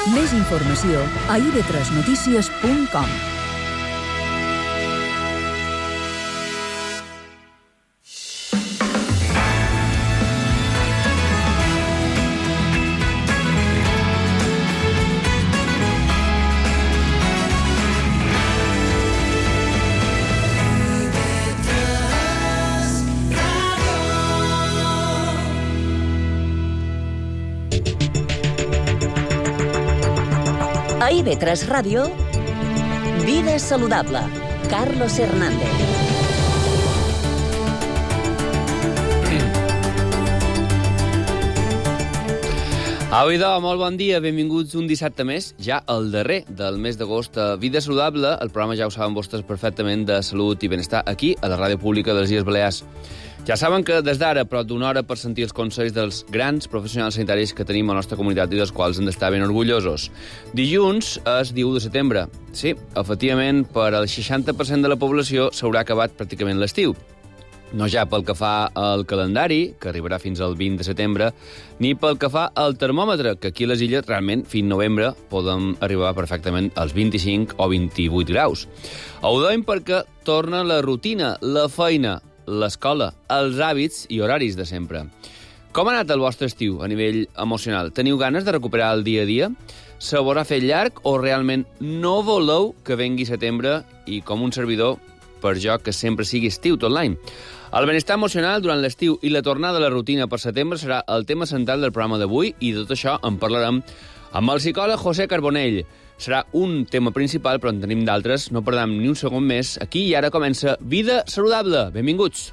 Més informació a ib3notícies.com. A IB3 Ràdio, Vida Saludable, Carlos Hernández. Au, idò, molt bon dia, benvinguts un dissabte més, ja el darrer del mes d'agost a Vida Saludable, el programa ja ho saben vostres perfectament de salut i benestar aquí, a la ràdio pública de les Illes Balears. Ja saben que des d'ara, prop d'una hora per sentir els consells dels grans professionals sanitaris que tenim a la nostra comunitat i dels quals hem d'estar ben orgullosos. Dilluns és dia 1 de setembre. Sí, efectivament, per al 60% de la població s'haurà acabat pràcticament l'estiu. No ja pel que fa al calendari, que arribarà fins al 20 de setembre, ni pel que fa al termòmetre, que aquí a les illes realment fins novembre podem arribar perfectament als 25 o 28 graus. Ho deim perquè torna la rutina, la feina, l'escola, els hàbits i horaris de sempre. Com ha anat el vostre estiu a nivell emocional? Teniu ganes de recuperar el dia a dia? Se haurà fet llarg o realment no voleu que vengui setembre i com un servidor, per jo, que sempre sigui estiu tot l'any? El benestar emocional durant l'estiu i la tornada a la rutina per setembre serà el tema central del programa d'avui i de tot això en parlarem amb el psicòleg José Carbonell. Serà un tema principal, però en tenim d'altres. No perdem ni un segon més. Aquí i ara comença Vida Saludable. Benvinguts.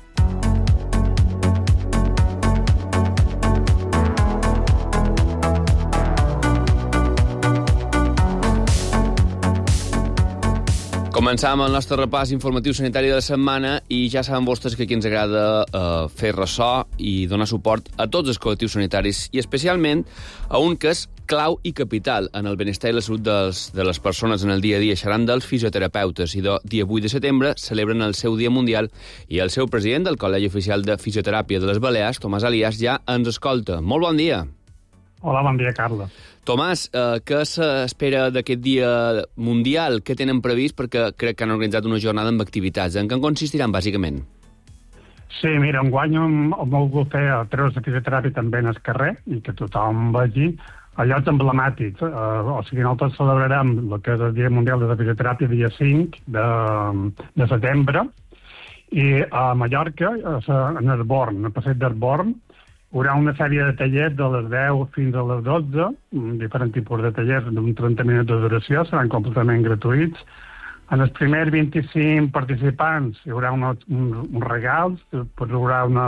Començàvem el nostre repàs informatiu sanitari de la setmana i ja saben vostres que aquí ens agrada fer ressò i donar suport a tots els col·lectius sanitaris i especialment a un que és clau i capital en el benestar i la salut de les persones en el dia a dia. Seran dels fisioterapeutes i dia 8 de setembre celebren el seu dia mundial i el seu president del Col·legi Oficial de Fisioteràpia de les Balears, Tomàs Elias, ja ens escolta. Molt bon dia. Hola, bon dia, Carles. Tomàs, què s'espera d'aquest dia mundial? Què tenen previst? Perquè crec que han organitzat una jornada amb activitats. En què consistiran, bàsicament? Sí, mira, enguany hem volgut fer treus de fisioteràpia també en el carrer i que tothom vegi a llocs emblemàtics. O sigui, nosaltres celebrarem el que és el Dia Mundial de la Fisioteràpia dia 5 de setembre i a Mallorca, en el Born, en el passeig del Born, hi haurà una sèrie de tallers de les 10 fins a les 12, diferents tipus de tallers d'un 30 minuts de duració, seran completament gratuïts. En els primers 25 participants hi haurà uns regals, després hi haurà una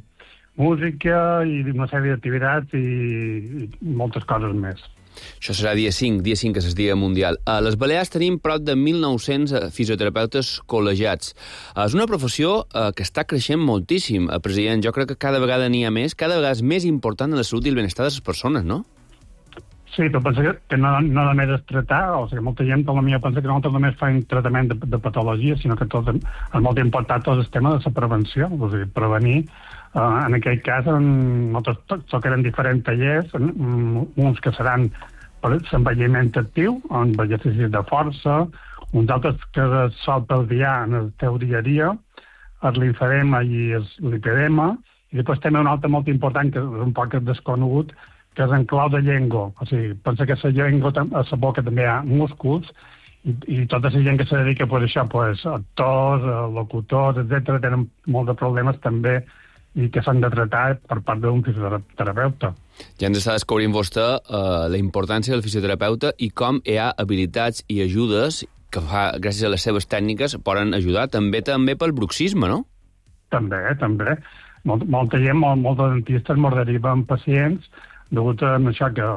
música i una sèrie d'activitats i moltes coses més. Això serà dia 5, que és el Dia Mundial. A les Balears tenim prop de 1.900 fisioterapeutes col·legiats. És una professió que està creixent moltíssim, president. Jo crec que cada vegada n'hi ha més, cada vegada és més important en la salut i el benestar de les persones, no? Sí, però penso que no només és tractar, o sigui, molta gent potser pensa que no només fan tractament de patologia, sinó que tot és molt important tot el tema de la prevenció, o sigui, prevenir. En aquest cas, nosaltres tocarem diferents tallers, uns que seran per l'envelliment actiu, amb exercicis de força, uns altres que sol pel dia en el teu dia a dia, el linfedema i el lipedema, i després també un altre molt important, que és un poc desconegut, que és en clau de llengua. O sigui, pensa que a la llengua, a la boca també hi ha músculs, i tota la gent que se dedica a això, actors, locutors, etc., tenen molts de problemes també i que s'han de tractar per part d'un fisioterapeuta. Ja ens està descobrint vostè la importància del fisioterapeuta i com hi ha habilitats i ajudes que gràcies a les seves tècniques poden ajudar també pel bruxisme, no? També. Molta gent, molts dentistes mos deriven pacients degut a això que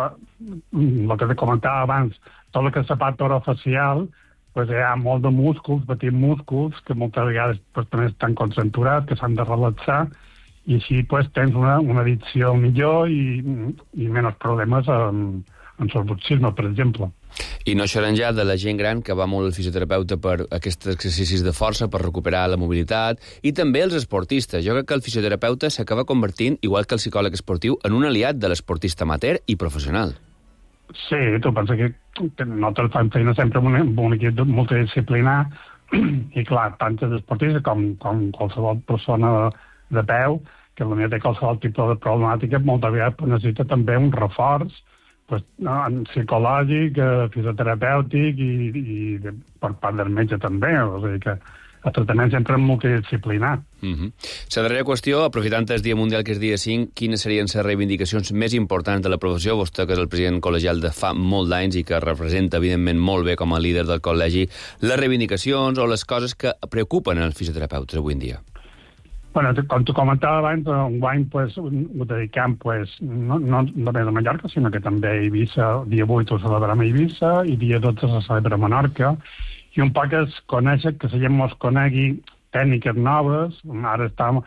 el que comentava abans, tot el que és la part orofacial, hi ha molt de músculs, petits músculs, que moltes vegades també estan concentrats, que s'han de relaxar, i així tens una dicció millor i menys problemes en el bruxisme, per exemple. I no xerrem ja de la gent gran que va molt al fisioterapeuta per aquests exercicis de força, per recuperar la mobilitat, i també els esportistes. Jo crec que el fisioterapeuta s'acaba convertint, igual que el psicòleg esportiu, en un aliat de l'esportista amateur i professional. Sí, tu pensa que nosaltres fem feina sempre amb un equip multidisciplinar i, clar, tant els esportistes com qualsevol persona de peu, que potser té qualsevol tipus de problemàtica, moltes vegades necessita també un reforç psicològic, fisioterapèutic i per part del metge també. O sigui que el tractament sempre és multidisciplinar. La darrera qüestió, aprofitant el Dia Mundial, que és dia 5, quines serien les reivindicacions més importants de la professió? Vostè, que és el president col·legial de fa molt d'anys i que representa, evidentment, molt bé com a líder del col·legi, les reivindicacions o les coses que preocupen els fisioterapeutes avui en dia. Bueno, com tu comentava abans, enguany ho dediquem no només a Mallorca, sinó que també a Eivissa, dia 8 ho celebrem a Eivissa i dia 12 se celebra a Menorca, i un poc es conèixer, que la gent mos conegui tècniques noves. Ara estem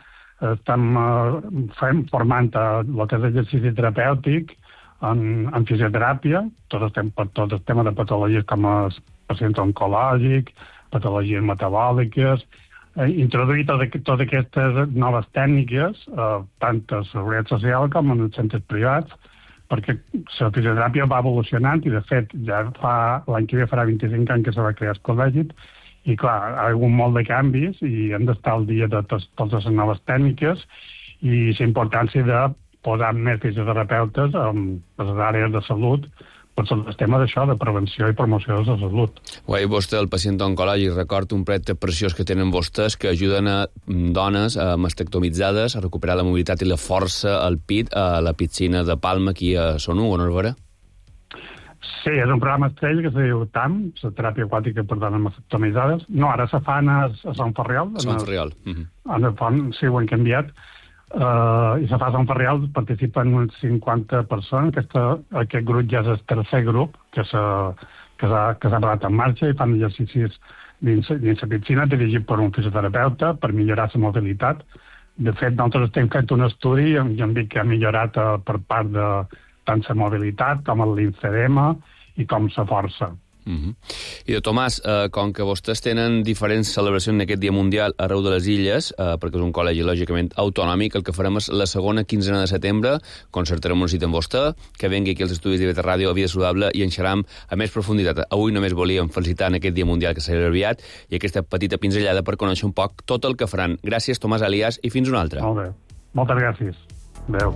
formant el que és exercici terapèutic en fisioteràpia, tot el tema de patologies com els pacients oncològics, patologies metabòliques, introduir totes aquestes noves tècniques, tant a la seguretat social com en els centres privats, perquè la fisioteràpia va evolucionant i, de fet, ja l'any que ve farà 25 anys que se va crear el col·legi i, clar, hi ha hagut molt de canvis i hem d'estar al dia de totes les noves tècniques i la importància de posar més fisioterapeutes en les àrees de salut per el tema d'això, de prevenció i promoció de la salut. Ho ha dit vostè, el pacient oncològic. Recordo un projecte preciós que tenen vostès que ajuden a dones mastectomitzades a recuperar la mobilitat i la força al pit a la piscina de Palma, aquí a Son 1, no és vera? Sí, és un programa estrella que se diu TAM, la teràpia aquàtica per dones mastectomitzades. No, ara se fan a Sant Ferriol. A Sant Ferriol. En el fons, sí, ho han canviat. I se fa a Sant Ferriol, participen unes 50 persones. Aquest grup ja és el tercer grup que s'ha posat en marxa i fan exercicis dins la piscina dirigit per un fisioterapeuta per millorar la mobilitat. De fet, nosaltres estem fent un estudi i hem vist que ha millorat per part de tant la mobilitat com el linfedema i com la força. I de Tomàs, com que vostès tenen diferents celebracions en aquest Dia Mundial arreu de les illes, perquè és un col·legi lògicament autonòmic, el que farem és la segona quinzena de setembre, concertarem una cita amb vostè, que vengui aquí als estudis de TV Ràdio a Vida Saludable i en xerram a més profunditat. Avui només volíem felicitar en aquest Dia Mundial que serà aviat i aquesta petita pinzellada per conèixer un poc tot el que faran. Gràcies, Tomàs Elias, i fins una altra. Molt bé. Moltes gràcies. Adéu.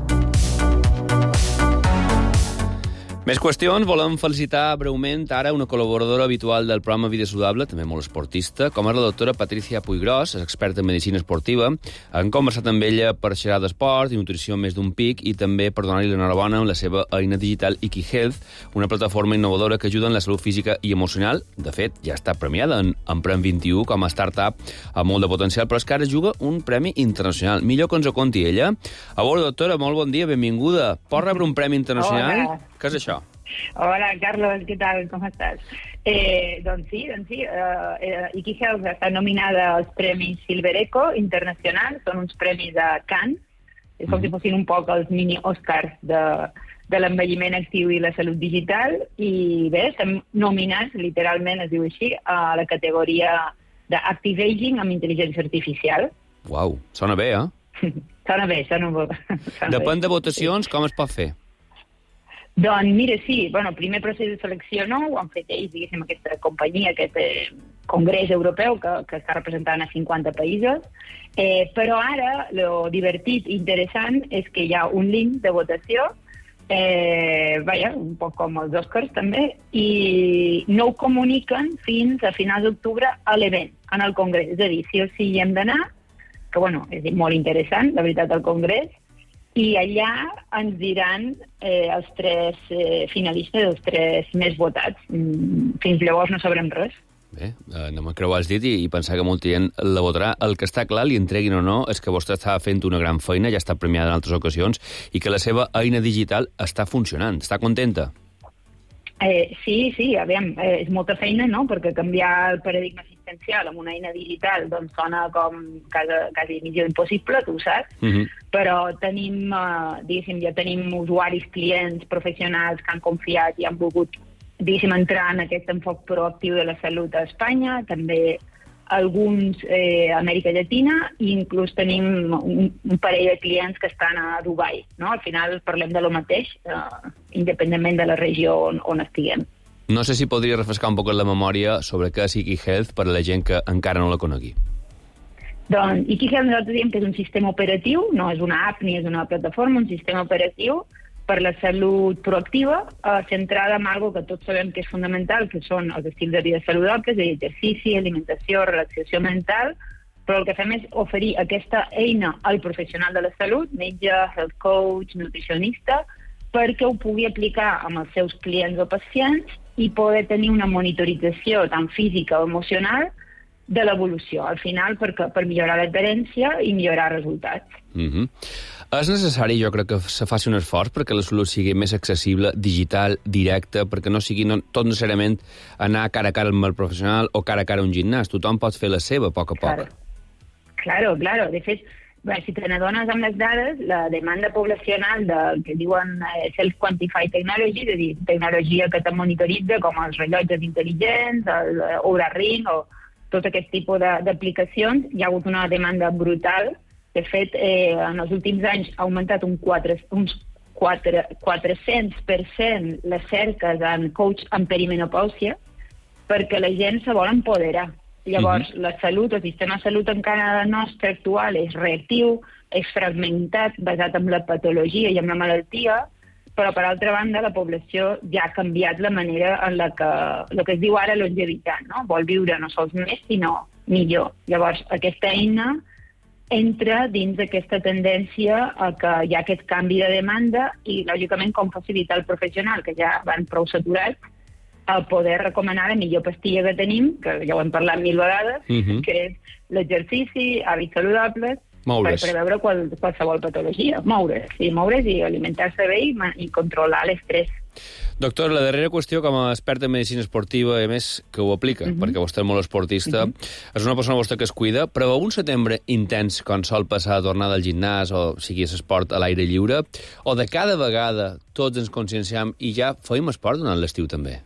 Més qüestions, volem felicitar breument ara una col·laboradora habitual del programa Vida Saludable, també molt esportista, com és la doctora Patricia Puiggròs, experta en medicina esportiva. Hem conversat amb ella per xerrar d'esport i nutrició més d'un pic i també per donar-li l'enhorabona amb la seva eina digital Iki Health, una plataforma innovadora que ajuda en la salut física i emocional. De fet, ja està premiada en Prem 21 com a startup amb molt de potencial, però és que ara juga un premi internacional. Millor que ens ho conti ella. A veure, doctora, molt bon dia, benvinguda. Pot rebre un premi internacional? Hola. Què és això? Hola, Carlos, què tal? Com estàs? Doncs sí. Iki Health està nominada als Premis Silver Eco internacionals, són uns premis de Cannes, és com si fossin un poc els mini-Oscars de l'envelliment actiu i la salut digital, i bé, estem nominats, literalment es diu així, a la categoria d'Active Aging amb intel·ligència artificial. Uau, sona bé, Sona bé. Depèn de votacions, com es pot fer? Doncs mira, sí, el primer procés de selecció no ho han fet ells, diguéssim, aquesta companyia, aquest congrés europeu que està representant a 50 països, però ara lo divertit i interessant és que hi ha un link de votació, un poc com els Oscars també, i no ho comuniquen fins a finals d'octubre a l'event, en el congrés. És a dir, sí o sí hi hem d'anar, que és molt interessant, la veritat, el congrés, i allà ens diran els tres finalistes, els tres més votats. Fins llavors no sabrem res. Bé, no me creu has dit i pensar que molta gent la votarà. El que està clar, li entreguin o no, és que vostè està fent una gran feina, ja està premiada en altres ocasions, i que la seva eina digital està funcionant. Està contenta? Sí, aviam, és molta feina, no?, perquè canviar el paradigma assistencial amb una eina digital doncs sona com quasi missió impossible, tu ho saps, però tenim, diguéssim, ja tenim usuaris, clients, professionals que han confiat i han volgut, diguéssim, entrar en aquest enfoc proactiu de la salut a Espanya, també alguns a Amèrica Llatina, i inclús tenim un parell de clients que estan a Dubai, no? Al final parlem de lo mateix, independentment de la regió on estiguem. No sé si podria refrescar un poc la memòria sobre què és IkiHealth per a la gent que encara no la conegui. Doncs IkiHealth nosaltres diem que és un sistema operatiu, no és una app ni és una plataforma, un sistema operatiu per la salut proactiva, centrada en algo que tots sabem que és fundamental, que són els estils de vida saludables, exercici, alimentació, relaxació mental, però el que fem és oferir aquesta eina al professional de la salut, metge, health coach, nutricionista, perquè ho pugui aplicar amb els seus clients o pacients i poder tenir una monitorització tant física o emocional de l'evolució, al final per millorar l'adherència i millorar resultats. És necessari, jo crec, que se faci un esforç perquè la salut sigui més accessible, digital, directa, perquè no sigui tot necessàriament anar cara a cara amb el professional o cara a cara a un gimnàs. Tothom pot fer la seva, a poc a poc. Claro. De fet, si te n'adones amb les dades, la demanda poblacional del que diuen Self-Quantified Technology, és a dir, tecnologia que te monitoritza, com els rellotges intel·ligents, el Oura Ring o tot aquest tipus d'aplicacions, hi ha hagut una demanda brutal. De fet, en els últims anys ha augmentat uns 400% les cerques en coach en perimenopàusia, perquè la gent se vol empoderar. Llavors, la salut, el sistema de salut encara nostre actual és reactiu, és fragmentat, basat en la patologia i en la malaltia, però, per altra banda, la població ja ha canviat la manera en la que, el que es diu ara longevitat, no? Vol viure no sols més, sinó millor. Llavors, aquesta eina entra dins d'aquesta tendència a que hi ha aquest canvi de demanda i, lògicament, com facilitar el professional, que ja van prou saturats, a poder recomanar la millor pastilla que tenim, que ja ho hem parlat 1000 vegades, que és l'exercici, hàbits saludables, per preveure qualsevol patologia. Moure's i alimentar-se bé i controlar l'estrès. Doctor, la darrera qüestió, com a experta en medicina esportiva, i a més que ho aplica, perquè vostè és molt esportista, és una persona vostè que es cuida, però un setembre intens, quan sol passar a tornar del gimnàs, o sigui, l'esport a l'aire lliure, o de cada vegada tots ens conscienciem i ja feim esport durant l'estiu també?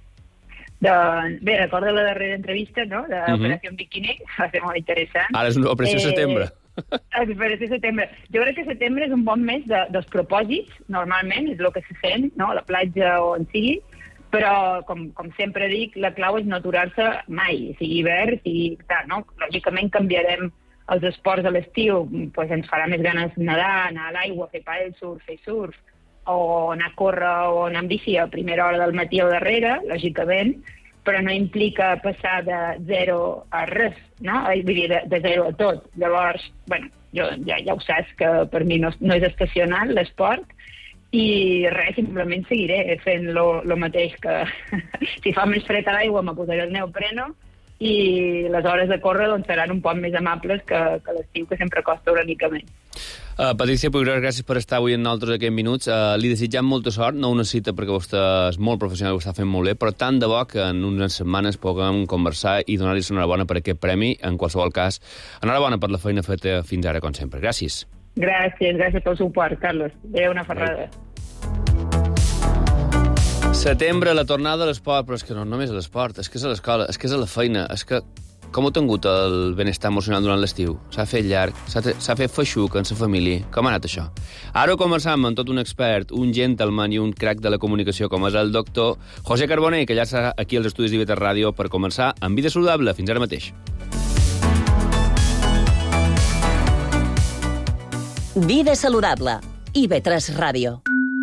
Doncs, bé, recordo la darrera entrevista, no?, d'Operació Bikini, va ser molt interessant. Ara és una operació setembre. Operació setembre. Jo crec que setembre és un bon mes dels propòsits, normalment, és el que se sent, no?, a la platja o on sigui, però, com sempre dic, la clau és no aturar-se mai, sigui hivern, sigui tal, no? Lògicament canviarem els esports a l'estiu, doncs ens farà més ganes nedar, anar a l'aigua, fer pàdel surf, fer surf, o anar a córrer o anar amb bici a primera hora del matí o darrere, lògicament, però no implica passar de zero a res, no? Vull dir, de zero a tot. Llavors, bueno, jo ja ho saps que per mi no és estacional l'esport, i res, simplement seguiré fent lo mateix, que si fa més fred a l'aigua me posaré el neopreno, i les hores de córrer doncs, seran un poc més amables que l'estiu, que sempre costa una mica més. Patricia Puiggròs, gràcies per estar avui amb nosaltres aquests minuts. Li desitgem molta sort, no una cita perquè vostè és molt professional i ho està fent molt bé, però tant de bo que en unes setmanes puguem conversar i donar-li enhorabona per aquest premi. En qualsevol cas, enhorabona per la feina feta fins ara, com sempre. Gràcies. Gràcies pel suport, Carlos. Adéu, una ferrada. Setembre, la tornada a l'esport, però és que no només a l'esport, és que és a l'escola, és que és a la feina, és que com heu tingut el benestar emocional durant l'estiu? S'ha fet llarg, s'ha fet feixuc en la família. Com ha anat això? Ara ho conversam amb tot un expert, un gentleman i un crac de la comunicació, com és el doctor José Carbonell, que ja està aquí als estudis d'IV3 Ràdio per començar amb Vida Saludable. Fins ara mateix. Vida Saludable. IV3 Ràdio.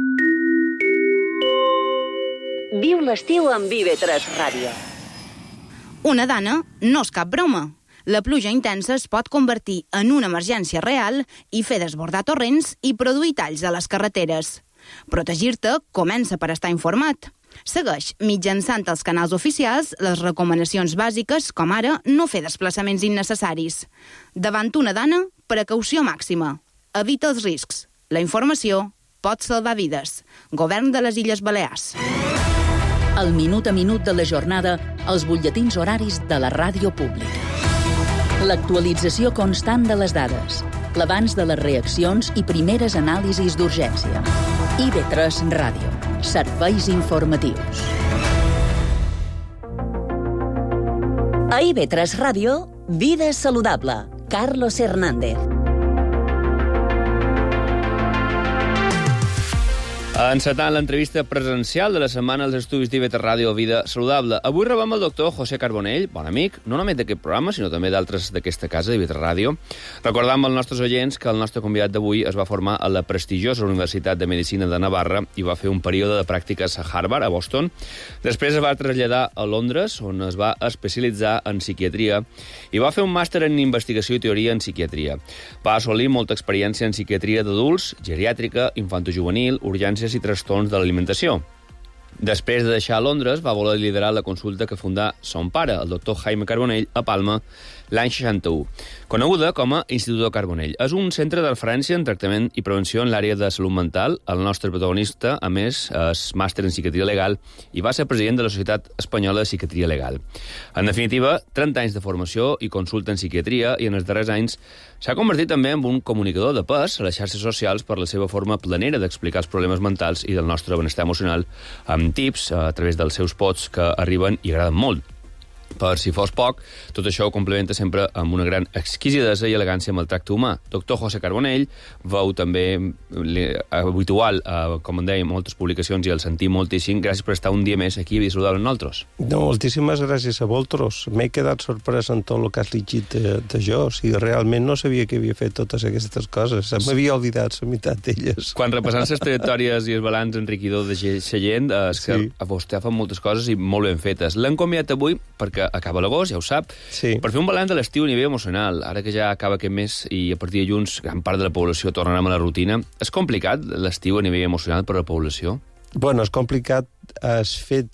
Viu l'estiu amb IV3 Ràdio. Una dana no és cap broma. La pluja intensa es pot convertir en una emergència real i fer desbordar torrents i produir talls a les carreteres. Protegir-te comença per estar informat. Segueix, mitjançant els canals oficials, les recomanacions bàsiques, com ara no fer desplaçaments innecessaris. Davant una dana, precaució màxima. Evita els riscs. La informació pot salvar vides. Govern de les Illes Balears. El minut a minut de la jornada, els butlletins horaris de la ràdio pública. L'actualització constant de les dades, l'abans de les reaccions i primeres anàlisis d'urgència. IV3 Ràdio. Serveis informatius. A IB3 Ràdio, Vida Saludable. Carlos Hernández. Encetant l'entrevista presencial de la setmana als estudis d'IB3 Ràdio Vida Saludable. Avui rebem el doctor José Carbonell, bon amic, no només d'aquest programa, sinó també d'altres d'aquesta casa, d'IB3 Ràdio. Recordam als nostres oients que el nostre convidat d'avui es va formar a la prestigiosa Universitat de Medicina de Navarra i va fer un període de pràctiques a Harvard, a Boston. Després es va traslladar a Londres, on es va especialitzar en psiquiatria, i va fer un màster en investigació i teoria en psiquiatria. Va assolir molta experiència en psiquiatria d'adults, geriàtrica, infantojuvenil, urgències i trastorns de l'alimentació. Després de deixar Londres, va voler liderar la consulta que fundà son pare, el doctor Jaime Carbonell, a Palma, l'any 61, coneguda com a Instituto Carbonell. És un centre de referència en tractament i prevenció en l'àrea de salut mental. El nostre protagonista, a més, és màster en psiquiatria legal i va ser president de la Societat Espanyola de Psiquiatria Legal. En definitiva, 30 anys de formació i consulta en psiquiatria i en els darrers anys s'ha convertit també en un comunicador de pes a les xarxes socials per la seva forma planera d'explicar els problemes mentals i del nostre benestar emocional amb tips a través dels seus posts que arriben i agraden molt. Per si fos poc, tot això ho complementa sempre amb una gran exquisidesa i elegància amb el tracte humà. Doctor José Carbonell, veu també habitual, com en deia, moltes publicacions i el sentim moltíssim. Gràcies per estar un dia més aquí a Vida Saludable amb nosaltres. No, moltíssimes gràcies a vosaltres. M'he quedat sorprès en tot el que has llegit de jo. O sigui, realment no sabia que havia fet totes aquestes coses. M'havia oblidat la meitat d'elles. Quan repassant les trajectòries i el balanç enriquidor de gent, és que vostè fa moltes coses i molt ben fetes. L'hem convidat avui perquè acaba l'agost, ja ho sap, per fer un balanç de l'estiu a nivell emocional. Ara que ja acaba aquest mes i a partir de junts gran part de la població tornarà a la rutina. És complicat l'estiu a nivell emocional per a la població? Bueno, és complicat. Has fet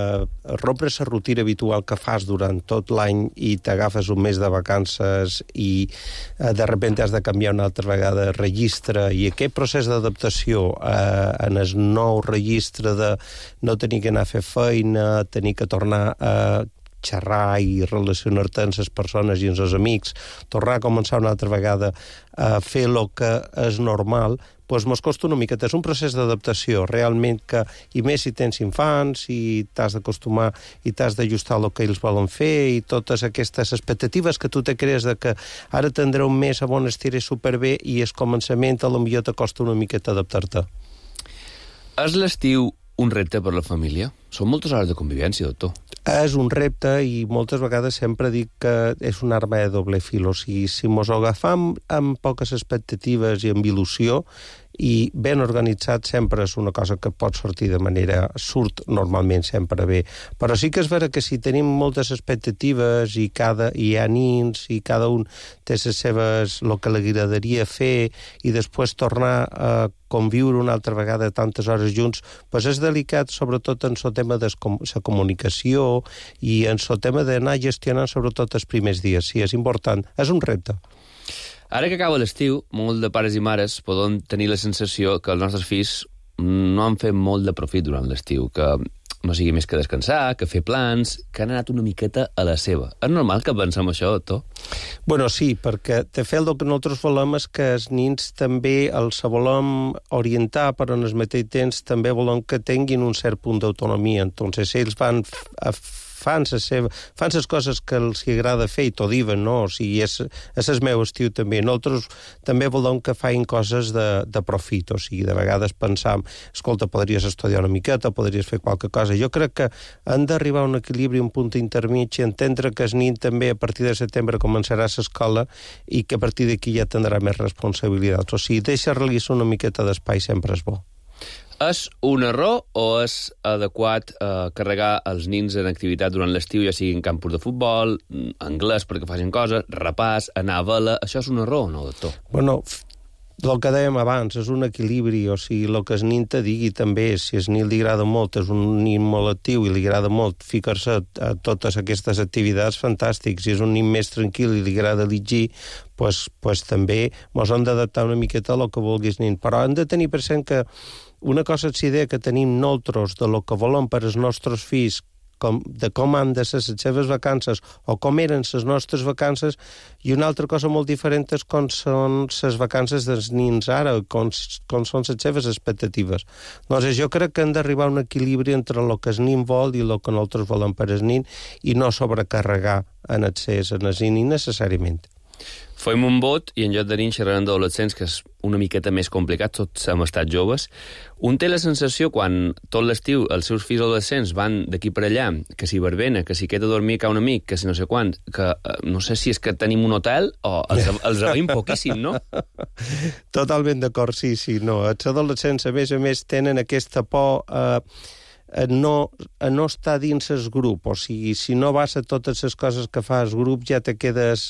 rompre la rutina habitual que fas durant tot l'any i t'agafes un mes de vacances i de repente has de canviar una altra vegada de registre, i aquest procés d'adaptació en el nou registre de no tenir que anar a fer feina, tenir que tornar a xerrar i relacionar-te amb les persones i amb els amics, tornar a començar una altra vegada a fer el que és normal, doncs mos costa una miqueta. És un procés d'adaptació, realment, que, i més si tens infants, i t'has d'acostumar i t'has d'ajustar el que ells volen fer, i totes aquestes expectatives que tu te crees de que ara tindré un mes a on estiré superbé, i el començament a lo millor te costa una miqueta adaptar-te. És l'estiu un repte per la família? Són moltes hores de convivència, doctor. És un repte, i moltes vegades sempre dic que és una arma de doble fil. O sigui, si mos agafam amb poques expectatives i amb il·lusió, i ben organitzat, sempre és una cosa que pot sortir de manera... surt normalment sempre bé. Però sí que és vera que si tenim moltes expectatives i hi ha nins i cada un té les seves... el que li agradaria fer, i després tornar a conviure una altra vegada tantes hores junts, doncs és delicat, sobretot en el tema de la comunicació i en el tema d'anar gestionant sobretot els primers dies. Sí, és important. És un repte. Ara que acaba l'estiu, molts de pares i mares poden tenir la sensació que els nostres fills no han fet molt de profit durant l'estiu, que no sigui més que descansar, que fer plans, que han anat una miqueta a la seva. És normal que pensem això, doctor? Bueno, sí, perquè de fet el que nosaltres volem és que els nins també els volem orientar, però en el mateix temps també volem que tinguin un cert punt d'autonomia. Entonces ells fan les coses que els agrada fer i t'ho diuen, no? O sigui, és el meu estiu també. Nosaltres també volem que facin coses de profit, o sigui, de vegades pensam, escolta, podries estudiar una miqueta, podries fer qualque cosa. Jo crec que han d'arribar a un equilibri, un punt intermig, i entendre que el nin també a partir de setembre començarà a l'escola i que a partir d'aquí ja tindrà més responsabilitats. O sigui, deixa realitzar una miqueta d'espai sempre és bo. És un error o és adequat carregar els nins en activitat durant l'estiu, ja sigui en campus de futbol, anglès perquè facin coses, repàs, anar a vela... Això és un error o no, doctor? Bueno, el que dèiem abans, és un equilibri, o sigui, el que el nin te digui també, si el nin li agrada molt, és un nin molt actiu i li agrada molt ficar-se a totes aquestes activitats, fantàstics. Si és un nin més tranquil i li agrada llegir, pues també mos hem d'adaptar una miqueta a el que vulguis nin. Però hem de tenir present que una cosa és la idea que tenim nosaltres de lo que volem per als nostres fills com han de ser les seves vacances o com eren les nostres vacances, i una altra cosa molt diferent és com són les vacances dels nins ara, com són les seves expectatives. Doncs jo crec que hem d'arribar a un equilibri entre el que el nin vol i el que nosaltres volem per el nin i no sobrecarregar en excés en el nin innecessàriament. Fem un vot i en lloc de nins xerrarem d'adolescents, que és una miqueta més complicat, tots hem estat joves. Un té la sensació, quan tot l'estiu els seus fills adolescents van d'aquí per allà, que si verbena, que si queda a dormir a un amic, que si no sé quant, que no sé si és que tenim un hotel o els veiem poquíssim, no? Totalment d'acord, sí, no. Els adolescents, a més, tenen aquesta por a no estar dins el grup, o sigui, si no vas a totes les coses que fa el grup ja te quedes,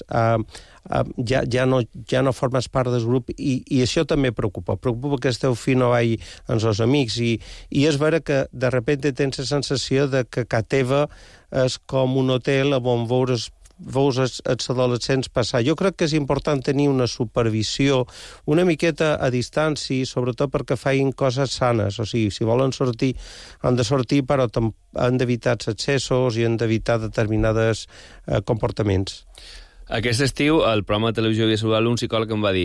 ja no formes part del grup, i això també preocupa que el teu fill no vagi amb els amics, i és vera que de repente tens la sensació de que casa teva és com un hotel on veus els adolescents passar. Jo crec que és important tenir una supervisió una miqueta a distància, sobretot perquè facin coses sanes. O sigui, si volen sortir, han de sortir, però han d'evitar els excessos i han d'evitar determinats comportaments. Aquest estiu, al programa de televisió Vida Saludable, un psicòleg em va dir: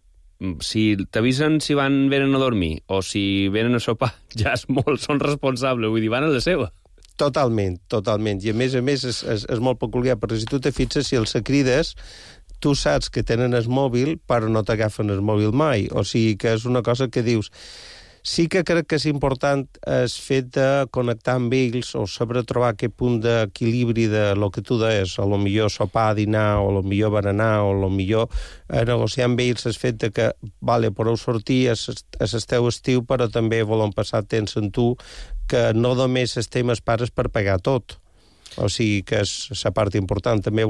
si t'avisen si venen a dormir o si venen a sopar, ja són responsables, vull dir, van a la seva. Totalment. I a més és molt peculiar, perquè si tu te fixes, si els crides, tu saps que tenen el mòbil, però no t'agafen el mòbil mai. O sigui que és una cosa que dius... Sí que crec que és important el fet de connectar amb ells o saber trobar aquest punt d'equilibri de lo que tu deies, a lo millor sopar, dinar, o a lo millor berenar, o a lo millor negociar amb ells el fet de que, vale, podeu sortir, és el teu estiu, però també volen passar temps amb tu, que no només estem els pares per pagar tot. O sigui que és la part important. També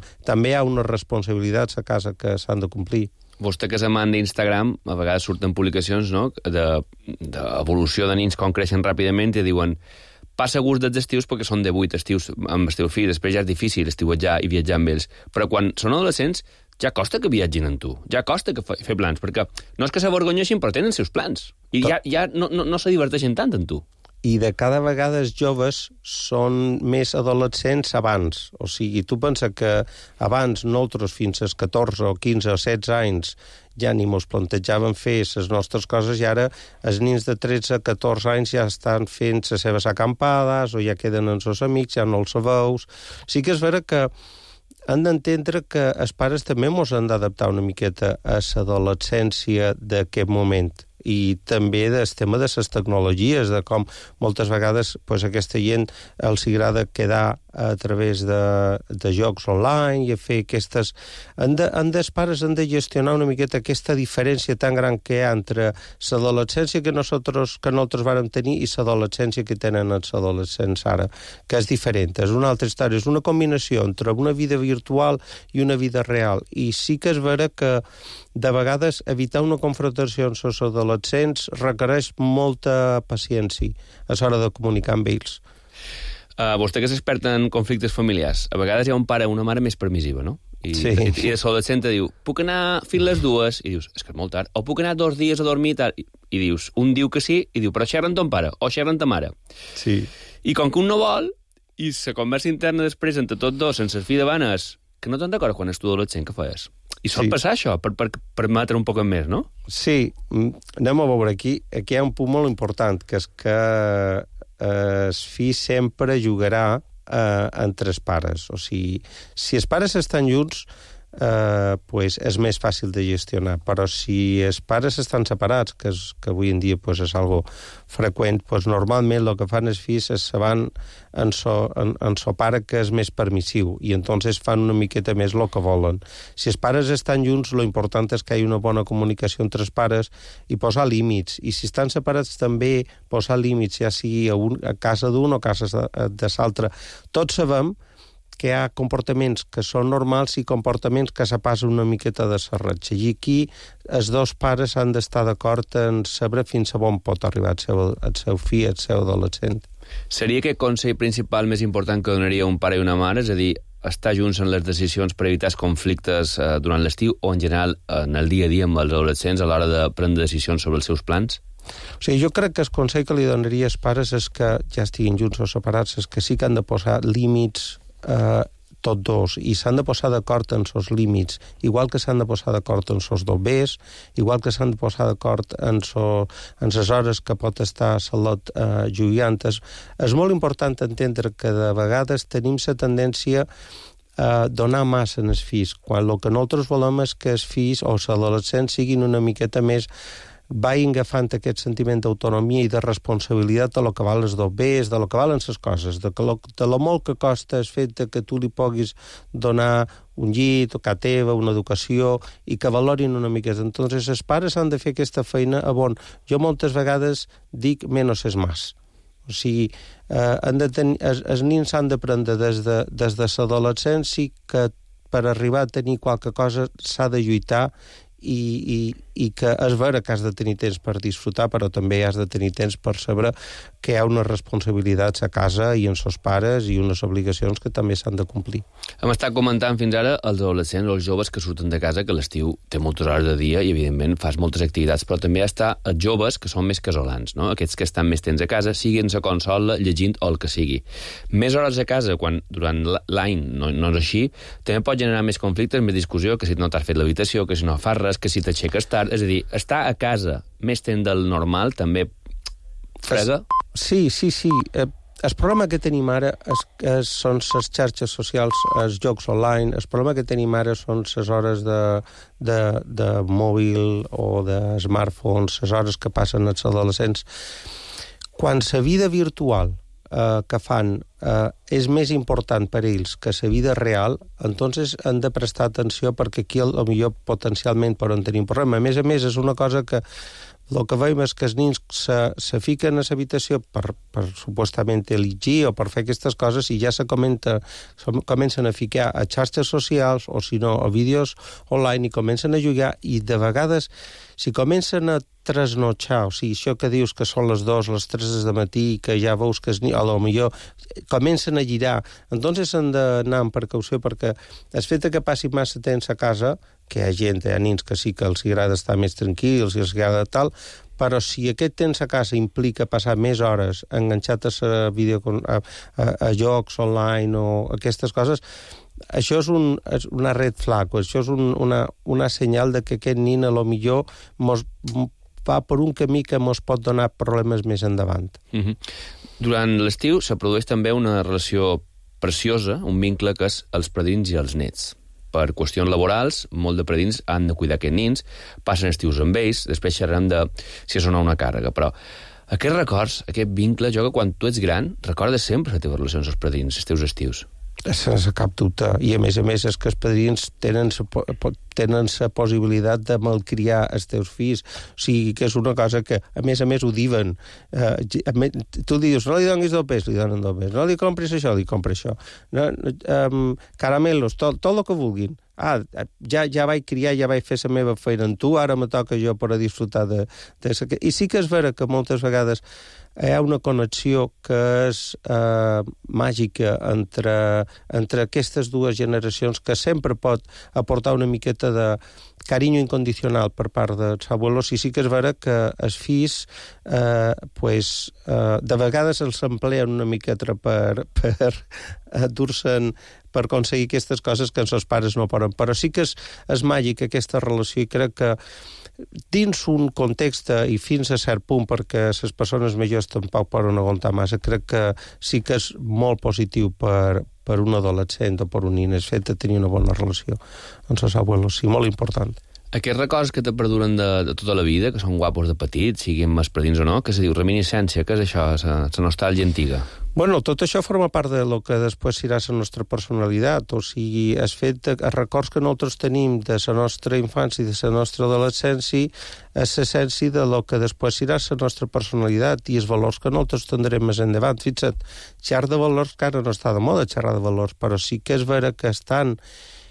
hi ha unes responsabilitats a casa que s'han de complir. Vostè, que és amant d'Instagram, a vegades surten publicacions, no?, d'evolució de nins, com creixen ràpidament, i diuen: passa gust dels estius perquè són de 8 estius amb el teu fill, després ja és difícil estiuetjar i viatjar amb ells. Però quan són adolescents ja costa que viatgin amb tu, ja costa que fer plans, perquè no és que s'avergonyeixin, però tenen seus plans, i ja no se diverteixen tant amb tu. I de cada vegada els joves són més adolescents abans. O sigui, tu pensa que abans nosaltres fins als 14 o 15 o 16 anys ja ni mos plantejàvem fer les nostres coses, i ara els nins de 13 a 14 anys ja estan fent les seves acampades o ja queden amb els amics, ja no els veus. Sí que és vera que han d'entendre que els pares també mos han d'adaptar una miqueta a l'adolescència d'aquest moment. I també del tema de les tecnologies, de com moltes vegades aquesta gent els agrada quedar a través de jocs online i a fer aquestes... Els pares han de gestionar una miqueta aquesta diferència tan gran que hi ha entre l'adolescència que nosaltres vàrem tenir i l'adolescència que tenen els adolescents ara, que és diferent, és una altra història, és una combinació entre una vida virtual i una vida real. I sí que és vera que de vegades evitar una confrontació amb els adolescents requereix molta paciència a l'hora de comunicar amb ells. Vostè, que és expert en conflictes familiars, a vegades hi ha un pare o una mare més permissiva, no? I l'adolescent diu: puc anar fins les 2? I dius: és que és molt tard. O puc anar 2 dies a dormir? I dius, un diu que sí, i diu: però xerra amb ton pare o xerra amb ta mare. Sí. I com que un no vol, i la conversa interna després entre tots dos, sense el fill davant, és que no te'n recordes quan és tu adolescent que feies? I sol passar això, per permetre un poc més, no? Sí, anem a veure, aquí hi ha un punt molt important, que és que el fill sempre jugarà entre els pares. O sigui, si els pares estan junts, és més fàcil de gestionar, però si els pares estan separats, que avui en dia és algo freqüent, normalment el que fan els fills és se van en so pare, que és més permissiu, i entonces fan una miqueta més el que volen. Si els pares estan junts, lo important és que hi ha una bona comunicació entre els pares i posar límits, i si estan separats també posar límits, ja sigui a casa d'un o a casa de l'altre. Tots sabem que hi ha comportaments que són normals i comportaments que se passen una miqueta de serratge. I aquí els dos pares han d'estar d'acord en saber fins a on pot arribar el seu fill, el seu adolescent. Seria aquest consell principal més important que donaria un pare i una mare? És a dir, estar junts en les decisions per evitar els conflictes durant l'estiu o en general en el dia a dia amb els adolescents a l'hora de prendre decisions sobre els seus plans? O sigui, jo crec que el consell que li donaria als pares és que ja estiguin junts o separats, és que sí que han de posar límits tots dos, i s'han de posar d'acord en els límits, igual que s'han de posar d'acord en els dobbers, igual que s'han de posar d'acord en les hores que pot estar a l'ot jugant. És molt important entendre que de vegades tenim la tendència a donar massa en els fills, quan el que nosaltres volem és que els fills o els adolescents siguin una miqueta més vagin agafant aquest sentiment d'autonomia i de responsabilitat de lo que valen els dobbers, de lo que valen les coses, de lo molt que costa el fet que tu li puguis donar un llit, o casa teva, una educació, i que valorin una mica. Entonces, els pares han de fer aquesta feina a bon. Jo moltes vegades dic menos és más. O sigui, els nens han d'aprendre des de l'adolescència que per arribar a tenir qualque cosa s'ha de lluitar i que és vera que has de tenir temps per disfrutar, però també has de tenir temps per saber que hi ha unes responsabilitats a casa i en els pares i unes obligacions que també s'han de complir. Hem estat comentant fins ara els adolescents o els joves que surten de casa, que l'estiu té moltes hores de dia i, evidentment, fas moltes activitats, però també està els joves que són més casolans, no? Aquests que estan més temps a casa, siguin a consola, llegint o el que sigui. Més hores a casa, quan durant l'any no és així, també pot generar més conflictes, més discussió, que si no t'has fet l'habitació, que si no fas res, que si t'aixeques tard. És a dir, estar a casa més temps del normal també frega? Sí. El problema que tenim ara són les xarxes socials, els jocs online. El problema que tenim ara són les hores de mòbil o de smartphones, les hores que passen els adolescents. Quan la vida virtual que fan és més important per ells que la vida real, entonces han de prestar atenció perquè aquí potser potencialment poden tenir un problema. A més, és una cosa que el que veiem és que els nens se fiquen a l'habitació per supostament elegir o per fer aquestes coses i ja comencen a ficar a xarxes socials o, si no, a vídeos online i comencen a jugar i de vegades si comencen a trasnotxar, o sigui, això que dius que són les 2, les 3 de matí, que ja veus que a lo millor comencen a girar, entonces han d'anar amb precaució perquè el fet que passin massa temps a casa, que hi ha nens que sí que els agrada estar més tranquils i els agrada tal, però si aquest temps a casa implica passar més hores enganxat a jocs online o aquestes coses, això és una red flag, això és una senyal de que aquest nen a lo millor va per un camí que ens pot donar problemes més endavant. Durant l'estiu se produeix també una relació preciosa, un vincle que és els padrins i els nets. Per qüestions laborals, molt de padrins han de cuidar aquests nens, passen estius amb ells, després xerrem de si és o no una càrrega, però aquests records, aquest vincle, jo que quan tu ets gran, recordes sempre les teves relacions amb els padrins, els teus estius. Sense cap dubte. I a més és que els padrins tenen la possibilitat de malcriar els teus fills. O sigui, que és una cosa que, a més ho diuen. Tu li dius, no li donis dobbers, li donen dobbers. No li compris això, li compres això. Caramelos, tot el que vulguin. Ja vaig criar, ja vaig fer la meva feina amb tu, ara me toca jo per a disfrutar de... I sí que és vera que moltes vegades hi ha una connexió que és màgica entre aquestes dues generacions que sempre pot aportar una miqueta de carinyo incondicional per part dels abuelos, i sí que és vera que els fills de vegades els empleen una miqueta per dur-se'n per aconseguir aquestes coses que els seus pares no poden. Però sí que és màgic aquesta relació i crec que dins un context i fins a cert punt, perquè les persones majors tampoc poden aguantar massa, crec que sí que és molt positiu per un adolescent o per un nen el fet de tenir una bona relació amb els abuelos, sí, molt important. Aquests records que te perduren de tota la vida, que són guapos de petit, siguin més padrins o no, que se diu reminiscència, que és això, la nostàlgia antiga? Bueno, tot això forma part de lo que després serà la nostra personalitat, o sigui, el fet de els records que nosaltres tenim de la nostra infància i de la nostra adolescència és l'essència de lo que després serà la nostra personalitat i els valors que nosaltres tindrem més endavant. Fixa't, xerrar de valors, que ara no està de moda xerrar de valors, però sí que és vera que estan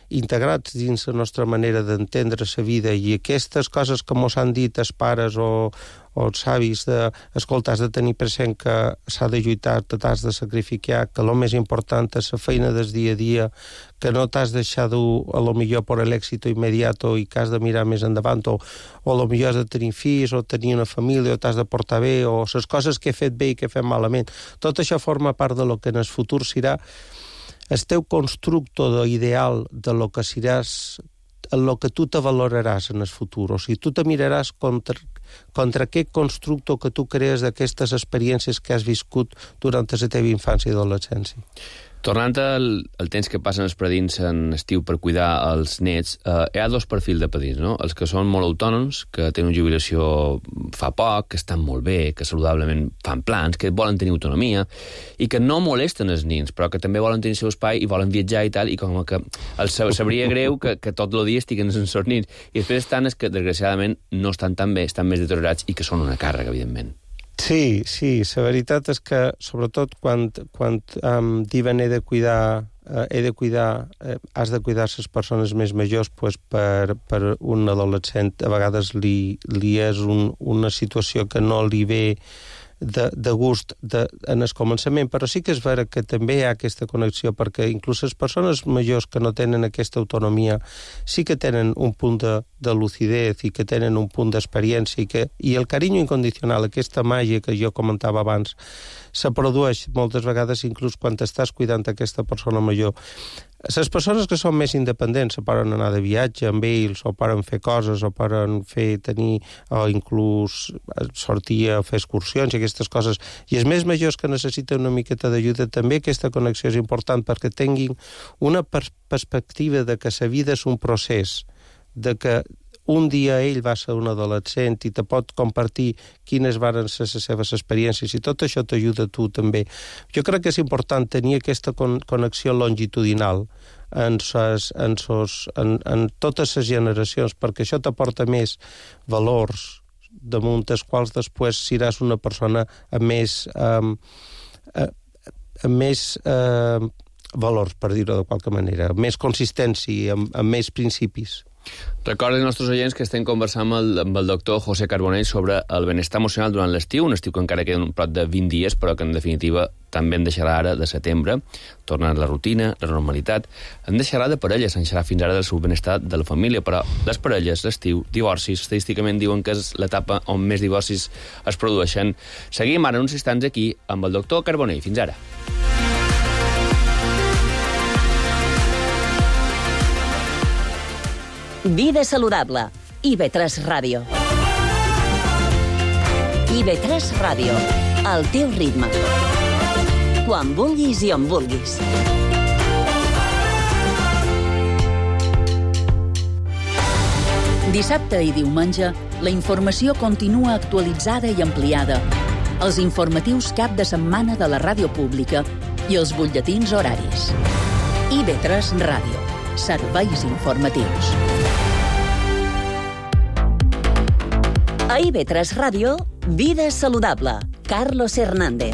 integrats dins la nostra manera d'entendre la vida, i aquestes coses que mos han dit els pares o els avis, escolta, has de tenir present que s'ha de lluitar, t'has de sacrificar, que el més important és la feina del dia a dia, que no t'has de deixar dur a lo millor per l'èxit immediat i que has de mirar més endavant, o a lo millor has de tenir fills, o tenir una família, o t'has de portar bé, o les coses que he fet bé i que he fet malament. Tot això forma part de lo que en el futur serà el teu constructo ideal de lo que seràs, en lo que tu te valoraràs en el futur. O sigui, tu te miraràs contra aquest constructo que tu crees d'aquestes experiències que has viscut durant la teva infància i adolescència. Tornant al temps que passen els padrins en estiu per cuidar els nets, hi ha dos perfils de padrins, no? Els que són molt autònoms, que tenen una jubilació fa poc, que estan molt bé, que saludablement fan plans, que volen tenir autonomia, i que no molesten els nins, però que també volen tenir el seu espai i volen viatjar i tal, i com que els sabria greu que tot el dia estiguen els seus nins. I després estan els que, desgraciadament, no estan tan bé, estan més deteriorats i que són una càrrega, evidentment. Sí, la veritat és que, sobretot, quan diuen has de cuidar les persones més majors, pues, per un adolescent a vegades li és una situació que no li ve de gust en el començament, però sí que és vera que també hi ha aquesta connexió, perquè inclús les persones majors que no tenen aquesta autonomia sí que tenen un punt de lucidez i que tenen un punt d'experiència, i el carinyo incondicional, aquesta màgia que jo comentava abans, se produeix moltes vegades inclús quan estàs cuidant aquesta persona major. Les persones que són més independents se poden anar de viatge amb ells, o poden fer coses, o poden o inclús sortir a fer excursions i aquestes coses. I els més majors que necessiten una miqueta d'ajuda, també aquesta connexió és important perquè tinguin una perspectiva de que la vida és un procés, de que un dia ell va ser un adolescent i te pot compartir quines van ser les seves experiències, i tot això t'ajuda a tu també. Jo crec que és important tenir aquesta connexió longitudinal en totes les generacions, perquè això t'aporta més valors damunt dels quals després seràs una persona amb més valors, per dir-ho de qualque manera, amb més consistència, amb més principis. Recorden als nostres oients que estem conversant amb el doctor José Carbonell sobre el benestar emocional durant l'estiu, un estiu que encara queda un prop de 20 dies, però que en definitiva també en deixarà ara de setembre, tornant a la rutina, la normalitat. En deixarà de parelles, en deixarà fins ara del seu benestar de la família, però les parelles, l'estiu, divorcis, estadísticament diuen que és l'etapa on més divorcis es produeixen. Seguim ara uns instants aquí amb el doctor Carbonell. Fins ara. Vida saludable. IB3 Ràdio. IB3 Ràdio. Al teu ritme. Quan vulguis i on vulguis. Dissabte i diumenge, la informació continua actualitzada i ampliada. Els informatius cap de setmana de la ràdio pública i els butlletins horaris. IB3 Ràdio. Serveis informatius. A IB3 Ràdio, Vida saludable. Carlos Hernández.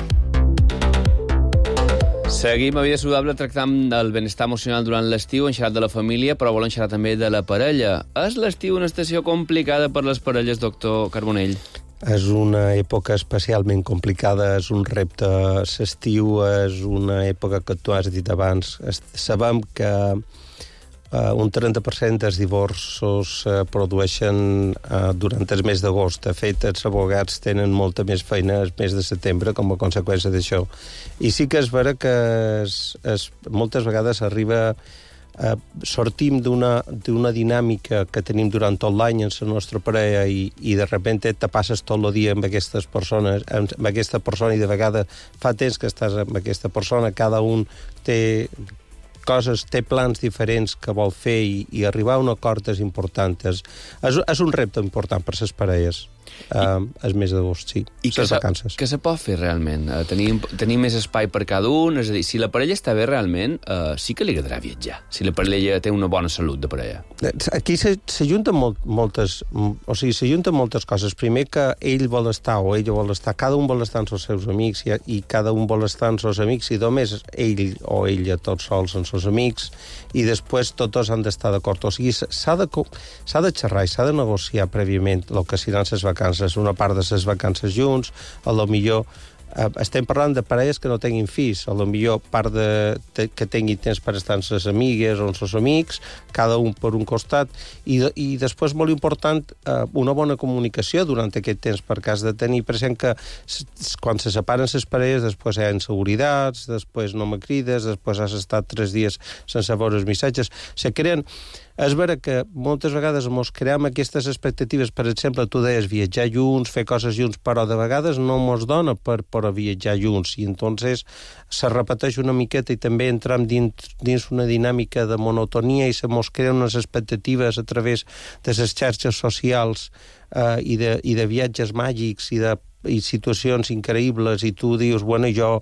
Seguim a Vida saludable tractant del benestar emocional durant l'estiu, en xerrat de la família, però volem xerrar també de la parella. És l'estiu una estació complicada per les parelles, doctor Carbonell? És una època especialment complicada, és un repte. L'estiu és una època que tu has dit abans. Sabem que un 30% dels divorços produeixen durant el mes d'agost. De fet, els abogats tenen molta més feina el mes de setembre com a conseqüència d'això. I sí que és vera que moltes vegades arriba... sortim d'una dinàmica que tenim durant tot l'any en la nostra parella i de repente te passes tot el dia amb aquestes persones, amb aquesta persona, i de vegades fa temps que estàs amb aquesta persona, cada un té coses, té plans diferents que vol fer, i arribar a un acord és important. És un repte important per les parelles. el mes d'agost, sí. I les vacances. Què se pot fer realment? Tenir més espai per cada un? És a dir, si la parella està bé realment, sí que li agradarà viatjar. Si la parella té una bona salut de parella. Aquí s'ajunten moltes coses. Primer que ell vol estar o ella vol estar, cada un vol estar amb els seus amics i cada un vol estar amb els seus amics i només ell o ella tots sols amb els seus amics i després tots han d'estar d'acord. O sigui, s'ha de xerrar i s'ha de negociar prèviament el que seran les vacances, una part de les vacances junts, a lo millor estem parlant de parelles que no tinguin fills, a lo millor part que tinguin temps per estar amb les amigues o amb els amics, cada un per un costat, i després molt important una bona comunicació durant aquest temps, perquè has de tenir present que quan se separen les parelles després hi ha inseguridats, després no me crides, després has estat 3 dies sense veure els missatges, se creen. És vera que moltes vegades ens creem aquestes expectatives, per exemple, tu deies viatjar junts, fer coses junts, però de vegades no ens dona per viatjar junts, i entonces se repeteix una miqueta i també entrem dins una dinàmica de monotonia i se mos creen unes expectatives a través de les xarxes socials i de viatges màgics i situacions increïbles, i tu dius, bueno, jo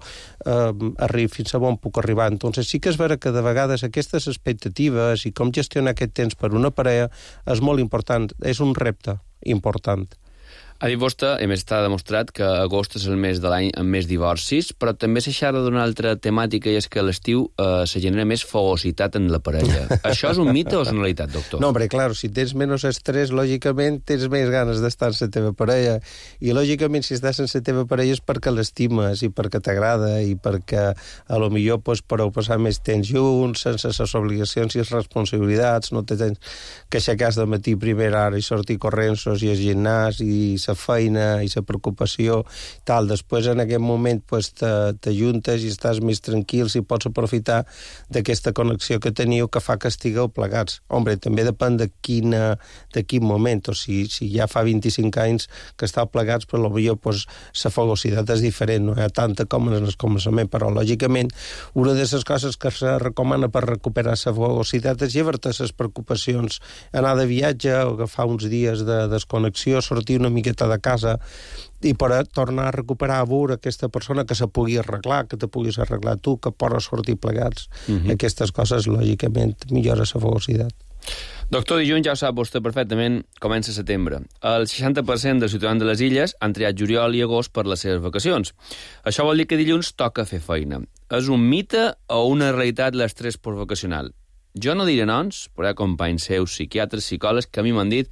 fins a on puc arribar. Entonces sí que és vera que de vegades aquestes expectatives i com gestionar aquest temps per una parella és molt important, és un repte important. Ha dit vostè, a més està demostrat que agost és el mes de l'any amb més divorcis, però també s'ha xerrat d'una altra temàtica, i és que a l'estiu se genera més fogositat en la parella. Això és un mite o és una realitat, doctor? No, hombre, claro, si tens menys estrès, lògicament tens més ganes d'estar amb la teva parella, i lògicament si estàs amb la teva parella és perquè l'estimes i perquè t'agrada i perquè a lo millor podeu passar més temps junts, sense les obligacions i les responsabilitats, no te tens que aixecar de matí primera hora i sortir corrents i al gimnàs i la feina i la preocupació tal. Després en aquest moment t'ajuntes i estàs més tranquils i pots aprofitar d'aquesta connexió que teniu que fa que estigueu plegats. Hombre, també depèn de quin moment, o si ja fa 25 anys que estàu plegats, però potser la fogositat és diferent, no hi ha tanta com en el començament, però lògicament una de les coses que se recomana per recuperar la fogositat és llevar-te les preocupacions, anar de viatge o agafar uns dies de desconnexió, sortir una miqueta de casa i per tornar a recuperar a veure aquesta persona que se pugui arreglar, que te puguis arreglar tu, que pots sortir plegats. Aquestes coses, lògicament, millora la fogositat. Doctor, dilluns, ja ho sap vostè perfectament, comença setembre. El 60% dels ciutadans de les illes han triat juliol i agost per les seves vacacions. Això vol dir que dilluns toca fer feina. És un mite o una realitat l'estrès postvacacional? Jo no diré noms, però hi ha companys seus, psiquiatres, psicòlegs, que a mi m'han dit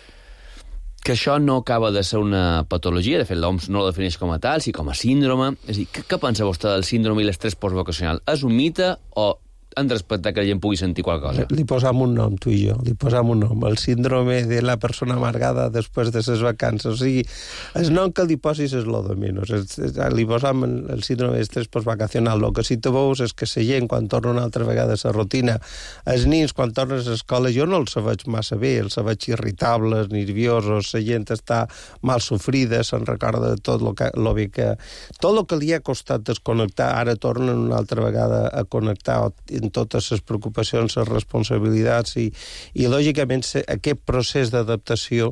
que això no acaba de ser una patologia, de fet l'OMS no la defineix com a tal, sinó com a síndrome. És a dir, què pensa vostè del síndrome i l'estrès postvacacional? És un mite o han de respectar que la gent pugui sentir qualque cosa? Li posam un nom, tu i jo, li posam un nom. El síndrome de la persona amargada després de les vacances. O sigui, el nom que li posis és lo de menys. Li posam el síndrome d'estrès postvacacional. El que sí te veus és que la gent, quan torna una altra vegada a la rutina, els nins, quan tornes a l'escola, jo no els veig massa bé, els veig irritables, nerviosos, la gent està mal sofrida, se'n recorda de tot lo bé que... Tot el que li ha costat desconnectar, ara tornen una altra vegada a connectar en totes les preocupacions, les responsabilitats i lògicament aquest procés d'adaptació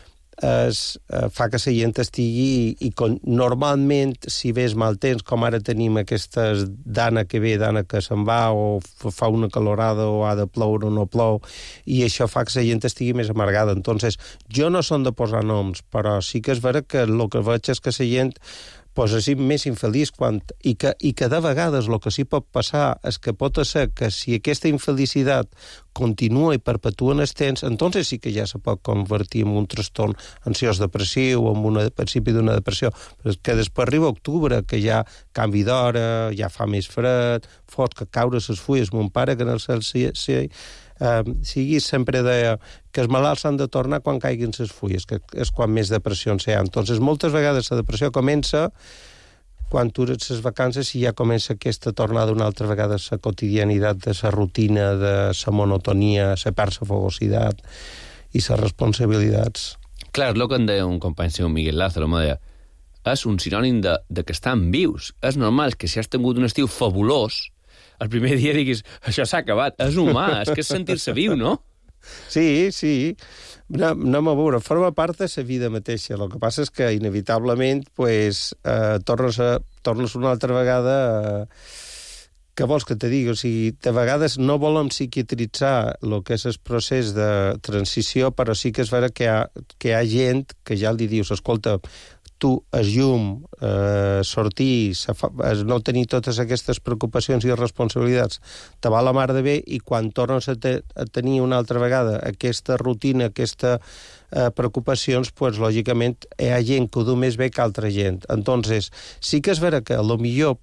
fa que la gent estigui i normalment si ves mal temps, com ara tenim aquestes d'Anna que ve, d'Anna que se'n va o fa una calorada o ha de ploure o no plou i això fa que la gent estigui més amargada. Entonces, jo no són de posar noms, però sí que és vera que el que veig és que la gent així més infeliç i que de vegades el que sí pot passar és que pot ser que si aquesta infelicitat continua i perpetua en el temps, entonces sí que ja se pot convertir en un trastorn ansiós depressiu o en un principi d'una depressió, però que després arriba octubre, que ja canvi d'hora, ja fa més fred, fos que caure les fulles. Mon pare, que en el cel sempre deia que els malalts s'han de tornar quan caiguin les fulles, que és quan més depressions hi ha. Entonces, moltes vegades la depressió comença quan dures les vacances i ja comença aquesta tornada una altra vegada a la quotidianitat, de la rutina, de la monotonia, la perd la fogositat i les responsabilitats. Clar, és el que en deia un company seu, Miguel Lázaro, me deia, és un sinònim de que estan vius. És normal que si has tingut un estiu fabulós, el primer dia diguis, això s'ha acabat, és humà, és que és sentir-se viu, no? Sí. Anem a veure, forma part de la vida mateixa. El que passa és que, inevitablement, tornes una altra vegada... Què vols que te digui? O sigui, de vegades no volem psiquiatritzar el que és el procés de transició, però sí que és vera que hi ha gent que ja li dius, escolta, tu, el llum, sortir, no tenir totes aquestes preocupacions i responsabilitats, te va la mar de bé, i quan tornes a tenir una altra vegada aquesta rutina, aquesta preocupacions, pues, lògicament, hi ha gent que ho du més bé que altra gent. Entonces, sí que és vera que, a lo millor,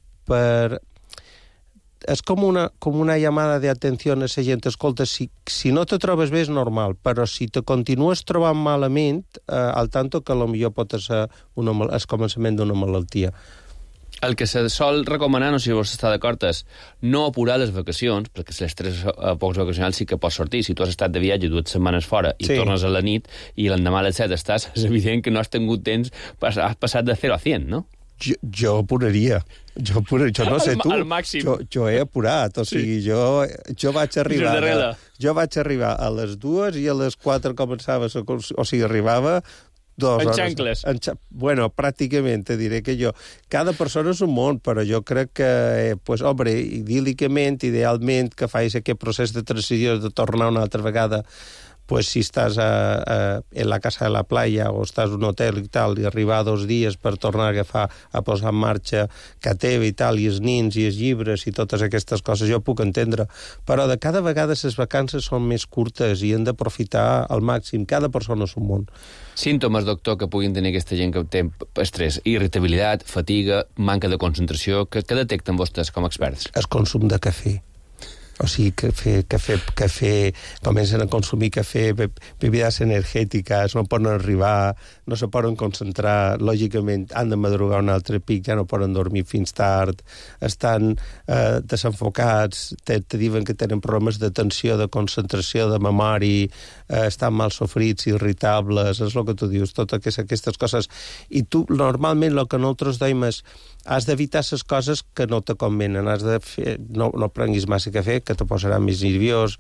és com una llamada d'atenció a la gent. Escolta, si no te trobes bé és normal, però si te continues trobant malament, al tanto que potser pot ser el començament d'una malaltia. El que se sol recomanar, no sé si vos està d'acord, és no apurar les vacacions, perquè si les 3 pocs vacacionals sí que pots sortir. Si tu has estat de viatge 2 setmanes fora i tornes a la nit i l'endemà a les 7 estàs, és evident que no has tingut temps, has passat de 0 a 100, no? Jo apuraria. Jo no sé tu. Al màxim. Jo he apurat, o sigui, jo vaig arribar a les 2 i a les 4 començava, o sigui, arribava 2 hores. En xancles. Bueno, pràcticament, te diré que jo... Cada persona és un món, però jo crec que, idíl·licament, idealment, que facis aquest procés de transició, de tornar una altra vegada, si estàs en la casa de la playa o estàs en un hotel i tal, i arribar 2 dies per tornar a posar en marxa que teva i tal, i els nins i els llibres i totes aquestes coses, jo puc entendre. Però de cada vegada les vacances són més curtes i hem d'aprofitar al màxim. Cada persona és un món. Símptomes, doctor, que puguin tenir aquesta gent que té estrès, irritabilitat, fatiga, manca de concentració, que detecten vostès com a experts? El consum de cafè. O sigui, cafè, comencen a consumir cafè, bebides energètiques, no poden arribar, no se poden concentrar, lògicament han de madrugar un altre pic, ja no poden dormir fins tard, estan desenfocats, te diuen que tenen problemes d'atenció, de concentració, de memòria, estan mal sofrits, irritables, és el que tu dius, totes aquestes coses. I tu, normalment, el que nosaltres dèiem és has d'evitar les coses que no te convenen, has de fer, no prenguis massa cafè, que te posarà més nerviós,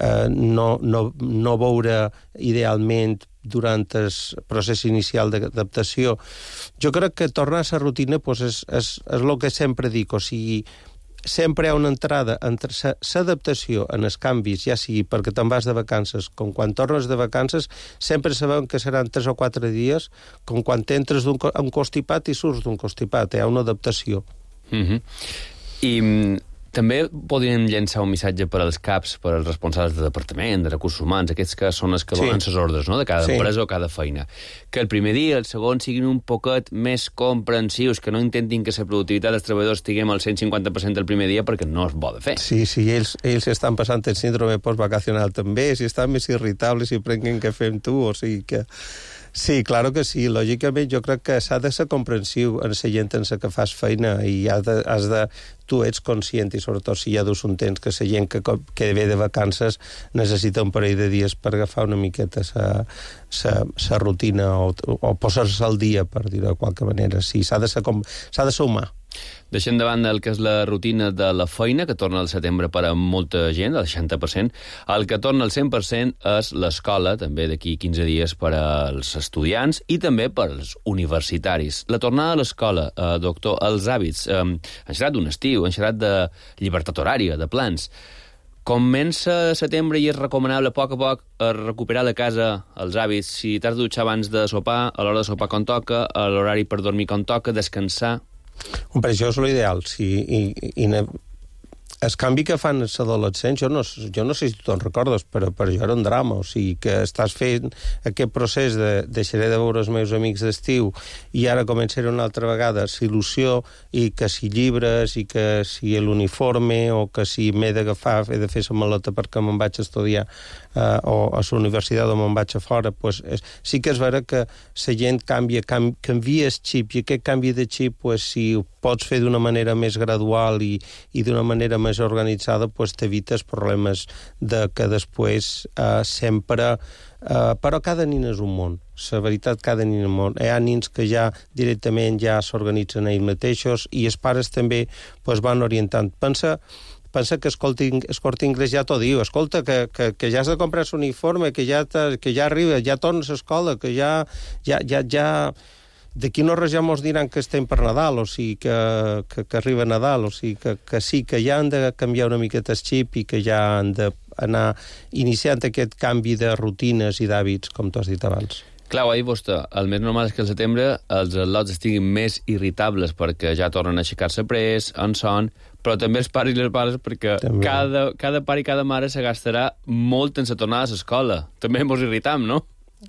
no beure idealment durant el procés inicial d'adaptació. Jo crec que tornar a la rutina és el que sempre dic, o sigui, sempre hi ha una entrada entre l'adaptació en els canvis, ja sigui perquè te'n vas de vacances, com quan tornes de vacances, sempre sabem que seran 3 o 4 dies, com quan entres d'un constipat i surts d'un constipat, hi ha una adaptació. I també podríem llençar un missatge per als CAPs, per als responsables de departament, de recursos humans, aquests que són els que donen les ordres, no?, de cada empresa o cada feina. Que el primer dia, el segon, siguin un poquet més comprensius, que no intentin que la productivitat dels treballadors estiguem al 150% el primer dia, perquè no es bo de fer. Sí, ells estan passant el síndrome postvacacional també, si estan més irritables i prenguen cafè amb tu, o sigui que... Sí, claro que sí. Lògicament, jo crec que s'ha de ser comprensiu en la gent en la que fas feina i tu ets conscient, i sobretot si ja dus un temps, que la gent que ve de vacances necessita un parell de dies per agafar una miqueta la rutina o posar-se al dia, per dir-ho de qualque manera. Sí, s'ha de ser humà. Deixem de banda el que és la rutina de la feina, que torna al setembre per a molta gent, el 60%. El que torna al 100% és l'escola, també d'aquí 15 dies per als estudiants i també per als universitaris. La tornada a l'escola, doctor, els hàbits. Han xerrat d'un estiu, han xerrat de llibertat horària, de plans. Comença setembre i és recomanable a poc recuperar a la casa els hàbits. Si t'has de dutxar abans de sopar, a l'hora de sopar com toca, a l'horari per dormir com toca, descansar... Per això és l'ideal, sí. El canvi que fan els adolescents, jo no sé si tu te'n recordes, però per jo era un drama, o sigui, que estàs fent aquest procés de deixaré de veure els meus amics d'estiu i ara començaré una altra vegada l'il·lusió, i que si llibres, i que si l'uniforme, o que si he de fer la maleta perquè me'n vaig a estudiar o a la universitat o me'n vaig a fora, pues, sí que és vera que la gent canvia el xip, i aquest canvi de xip, pues, si ho pots fer d'una manera més gradual i d'una manera més organitzada, pues, t'evites problemes de que després sempre... Però cada nin és un món. La veritat, cada nin és un món. Hi ha nins que ja directament ja s'organitzen ells mateixos i els pares també pues, van orientant. pensa que el Corte Inglés ja t'ho diu, escolta, que ja has de comprar l'uniforme, que ja arriba, ja tornes a l'escola, que ja d'aquí no res ja mos diran que estem per Nadal, o sigui, que arriba Nadal, o sigui, que sí, que ja han de canviar una miqueta el xip i que ja han d'anar iniciant aquest canvi de rutines i d'hàbits, com tu has dit abans. Clar, ho ha dit vostè, el més normal és que al setembre els al·lots estiguin més irritables perquè ja tornen a aixecar-se pres, en son, però també els pares i les mares perquè cada pare i cada mare se gastarà molt en la tornada a l'escola. També mos irritam, no?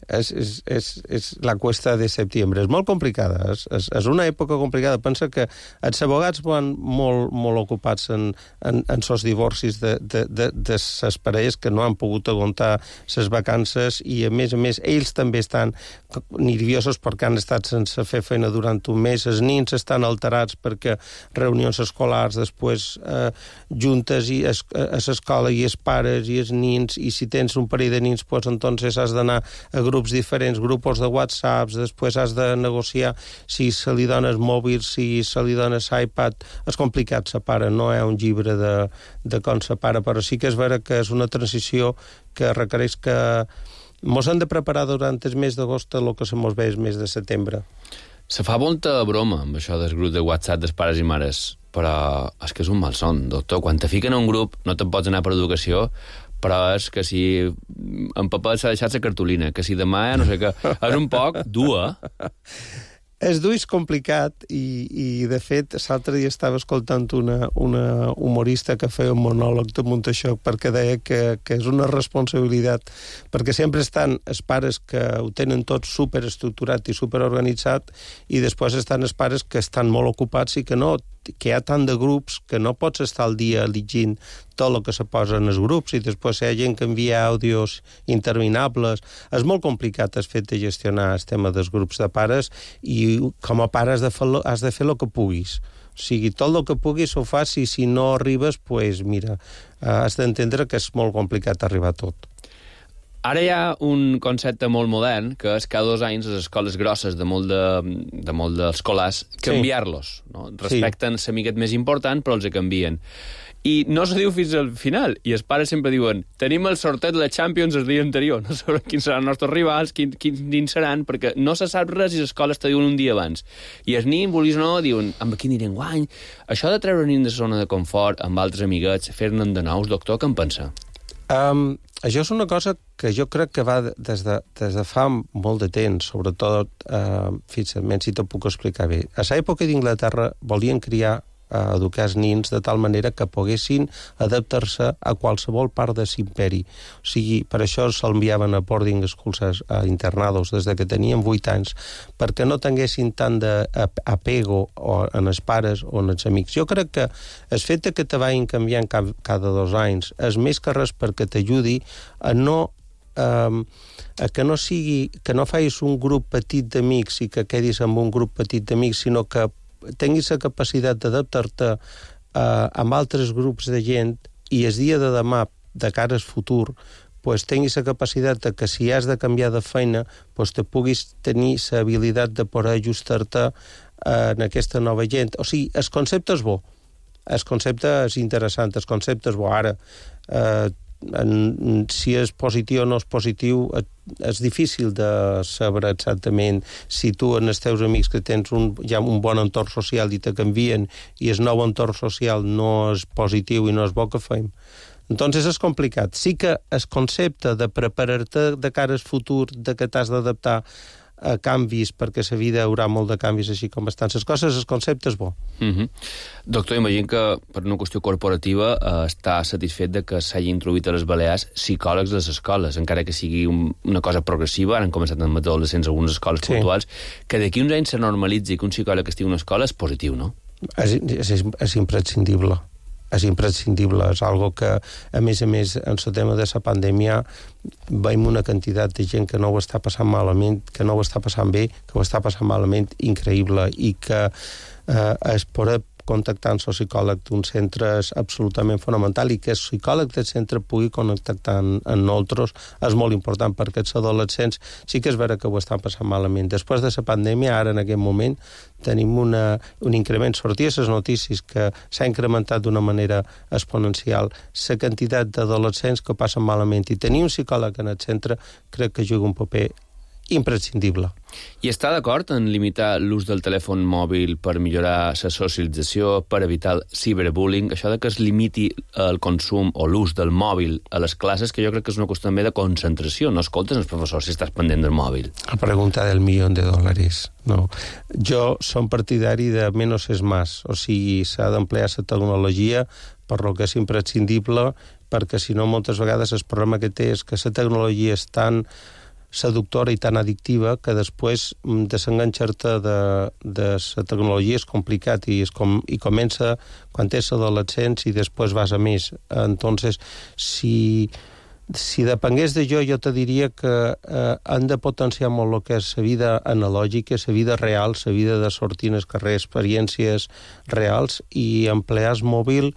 És la cuesta de setembre. És molt complicada, és una època complicada. Pensa que els abogats van molt ocupats en sos divorcis de les parelles que no han pogut aguantar les vacances i, a més, ells també estan nerviosos perquè han estat sense fer feina durant un mes. Els nins estan alterats perquè reunions escolars, després juntes a l'escola i els pares i els nins, i si tens un parell de nins, pues, entonces has d'anar a grups diferents, grupos de WhatsApps, després has de negociar si se li dones mòbils, si se li dones iPad. És complicat, sa pare, no hi ha un llibre de com sa pare, però sí que és vera que és una transició que requereix que mos hem de preparar durant el mes d'agost el que se mos ve el mes de setembre. Se fa molta broma amb això del grup de WhatsApp dels pares i mares, però és que és un malson, doctor. Quan te fiquen a un grup no te'n pots anar per educació, però és que si en paper s'ha deixat la cartolina, que si demà, no sé què, és un poc dur, És dur, és complicat, i de fet, l'altre dia estava escoltant una humorista que feia un monòleg damunt això, perquè deia que és una responsabilitat, perquè sempre estan els pares que ho tenen tot superestructurat i superorganitzat, i després estan els pares que estan molt ocupats i que hi ha tant de grups que no pots estar al dia elegint tot el que se posa en els grups, i després hi ha gent que envia àudios interminables. És molt complicat el fet de gestionar el tema dels grups de pares, i com a pare has de fer el que puguis. O sigui, tot el que puguis ho fas, i si no arribes, pues mira, has d'entendre que és molt complicat arribar a tot. Ara hi ha un concepte molt modern, que és cada 2 anys les escoles grosses de molt d'escolars canviar-los. No? Respecten la miqueta més important, però els canvien. I no se diu fins al final, i els pares sempre diuen tenim el sorteig de la Champions el dia anterior, no sabrem quins seran els nostres rivals, quins seran, perquè no se sap res i l'escola te diuen un dia abans. I els nins, vulguis o no, diuen amb qui anirem guany. Això de treure nins de zona de confort amb altres amiguets, fer-ne de nous, doctor, què en pensa? Això és una cosa que jo crec que va des de fa molt de temps, sobretot, fixament, si te puc explicar bé. A l'època d'Inglaterra volien educar els nins de tal manera que poguessin adaptar-se a qualsevol part de l'imperi. O sigui, per això s'enviaven a boarding schools, a internados, des que tenien 8 anys, perquè no tinguessin tant d'apego en els pares o en els amics. Jo crec que el fet que te vagin canviant cada 2 anys és més que res perquè t'ajudi a que no facis un grup petit d'amics i que quedis amb un grup petit d'amics, sinó que tinguis la capacitat d'adaptar-te amb altres grups de gent, i el dia de demà, de cara al futur, pues, tinguis la capacitat de que si has de canviar de feina, pues, te puguis tenir l'habilitat de poder ajustar-te en aquesta nova gent. O sigui, el concepte és bo, el concepte és interessant, el concepte és bo. Ara, si és positiu o no és positiu, és difícil de saber exactament si tu en els teus amics que tens ja un bon entorn social i te canvien, i el nou entorn social no és positiu i no és bo, que fem. Entonces és complicat. Sí que el concepte de preparar-te de cara al futur, de que t'has d'adaptar a canvis, perquè la vida haurà molt de canvis així com estan les coses, el concepte és bo. Doctor, imagino que per una qüestió corporativa està satisfet de que s'hagi introduït a les Balears psicòlegs a les escoles, encara que sigui una cosa progressiva. Ara han començat amb adolescents a algunes escoles puntuals, que d'aquí uns anys se normalitzi que un psicòleg estigui en una escola és positiu, no? És imprescindible. És imprescindible, és algo que, a més, en el tema de la pandèmia, veiem una quantitat de gent que no ho està passant malament, que no ho està passant bé, que ho està passant malament, increïble, i que es poder contactar amb el psicòleg d'un centre és absolutament fonamental, i que el psicòleg del centre pugui contactar amb nosaltres és molt important, perquè els adolescents sí que és vera que ho estan passant malament. Després de la pandèmia, ara en aquest moment, tenim un increment. Sortia les notícies que s'ha incrementat d'una manera exponencial la quantitat d'adolescents que passen malament, i tenir un psicòleg en el centre crec que juga un paper imprescindible. I està d'acord en limitar l'ús del telèfon mòbil per millorar la socialització, per evitar el ciberbullying, això de que es limiti el consum o l'ús del mòbil a les classes, que jo crec que és una qüestió també de concentració. No escoltes els professors si estàs pendent del mòbil. La pregunta del $1.000.000. No. Jo som partidari de menos es más, o sigui, s'ha d'emplear la tecnologia per lo que és imprescindible, perquè si no moltes vegades el problema que té és que la tecnologia és tan seductora i tan addictiva que després desenganxar-te de la tecnologia és complicat, i comença quan tens adolescents i després vas a més. Entonces, si depengués de jo te diria que han de potenciar molt el que és la vida analògica, la vida real, la vida de sortir al carrer, experiències reals, i emplear el mòbil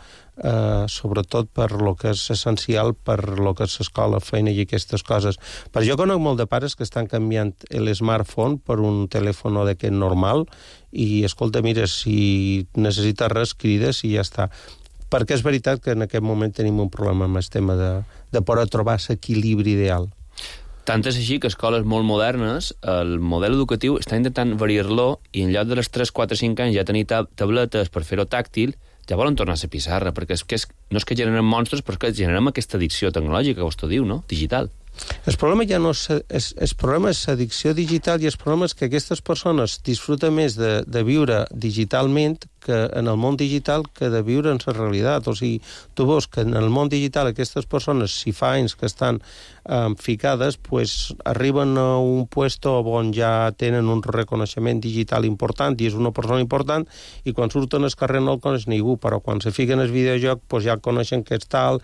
sobretot per lo que és essencial, per lo que és l'escola, feina i aquestes coses. Però jo conec molt de pares que estan canviant l'smartphone per un telèfon d'aquest normal, i escolta, mira, si necessites res, crides i ja està. Perquè és veritat que en aquest moment tenim un problema amb el tema de poder trobar l'equilibri ideal. Tant és així que escoles molt modernes, el model educatiu està intentant variar-lo, i en lloc de les 3, 4, 5 anys ja tenir tabletes per fer-ho tàctil, ja volen tornar a ser pissarra, perquè no és que generen monstres, però és que generem aquesta addicció tecnològica, que vostè diu, no? Digital. El problema ja no és... El problema és l'addicció digital, i el problema és que aquestes persones disfruten més de viure digitalment que en el món digital que de viure en la realitat. O sigui, tu veus que en el món digital aquestes persones, si fa anys que estan ficades, pues arriben a un puesto on ja tenen un reconeixement digital important i és una persona important, i quan surten al carrer no el coneix ningú, però quan se fiquen al videojoc pues ja coneixen que és tal,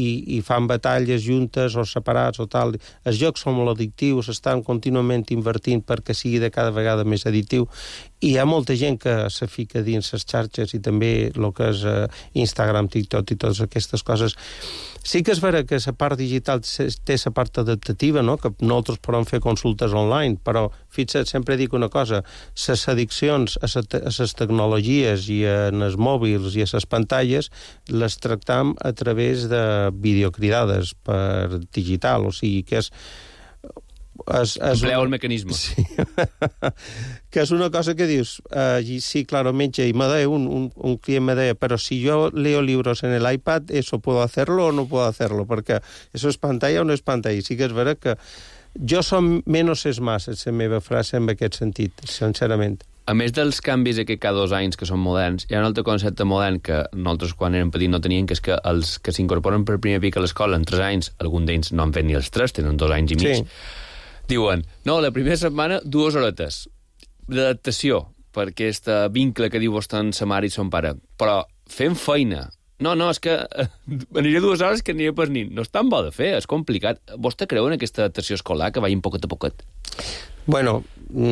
i fan batalles juntes o separats o tal. Els jocs són molt addictius, estan contínuament invertint perquè sigui de cada vegada més addictiu, i hi ha molta gent que se fica dins les xarxes, i també el que és Instagram, TikTok i totes aquestes coses. Sí que és vera que la part digital té la part adaptativa, no? Que nosaltres podem fer consultes online, però fixa't, sempre dic una cosa, les addiccions a les tecnologies i als mòbils i a les pantalles les tractam a través de videocridades per digital, o sigui que és... Empleu el mecanisme. Sí. Que és una cosa que dius, sí, claro, metge, y me da un client me deia, pero si yo leo libros en el iPad, ¿eso puedo hacerlo o no puedo hacerlo? Perquè eso es pantalla o no és pantalla. Sí que és vera que jo som menos es más, és la meva frase en aquest sentit, sincerament. A més dels canvis cada 2 anys que són moderns, hi ha un altre concepte modern que nosaltres quan érem petits no teníem, que és que els que s'incorporen per primer pic a l'escola en 3 anys, alguns d'ells no han fet ni els 3, tenen 2 anys i mig, sí. Diuen, no, la primera setmana 2 horetes d'adaptació per aquest vincle que diu vostè amb sa mare i son pare, però fent feina. No, és que aniré 2 hores que aniré per nit. No és tan bo de fer, és complicat. Vostè creu en aquesta adaptació escolar que vagin poquet a poquet? Bueno,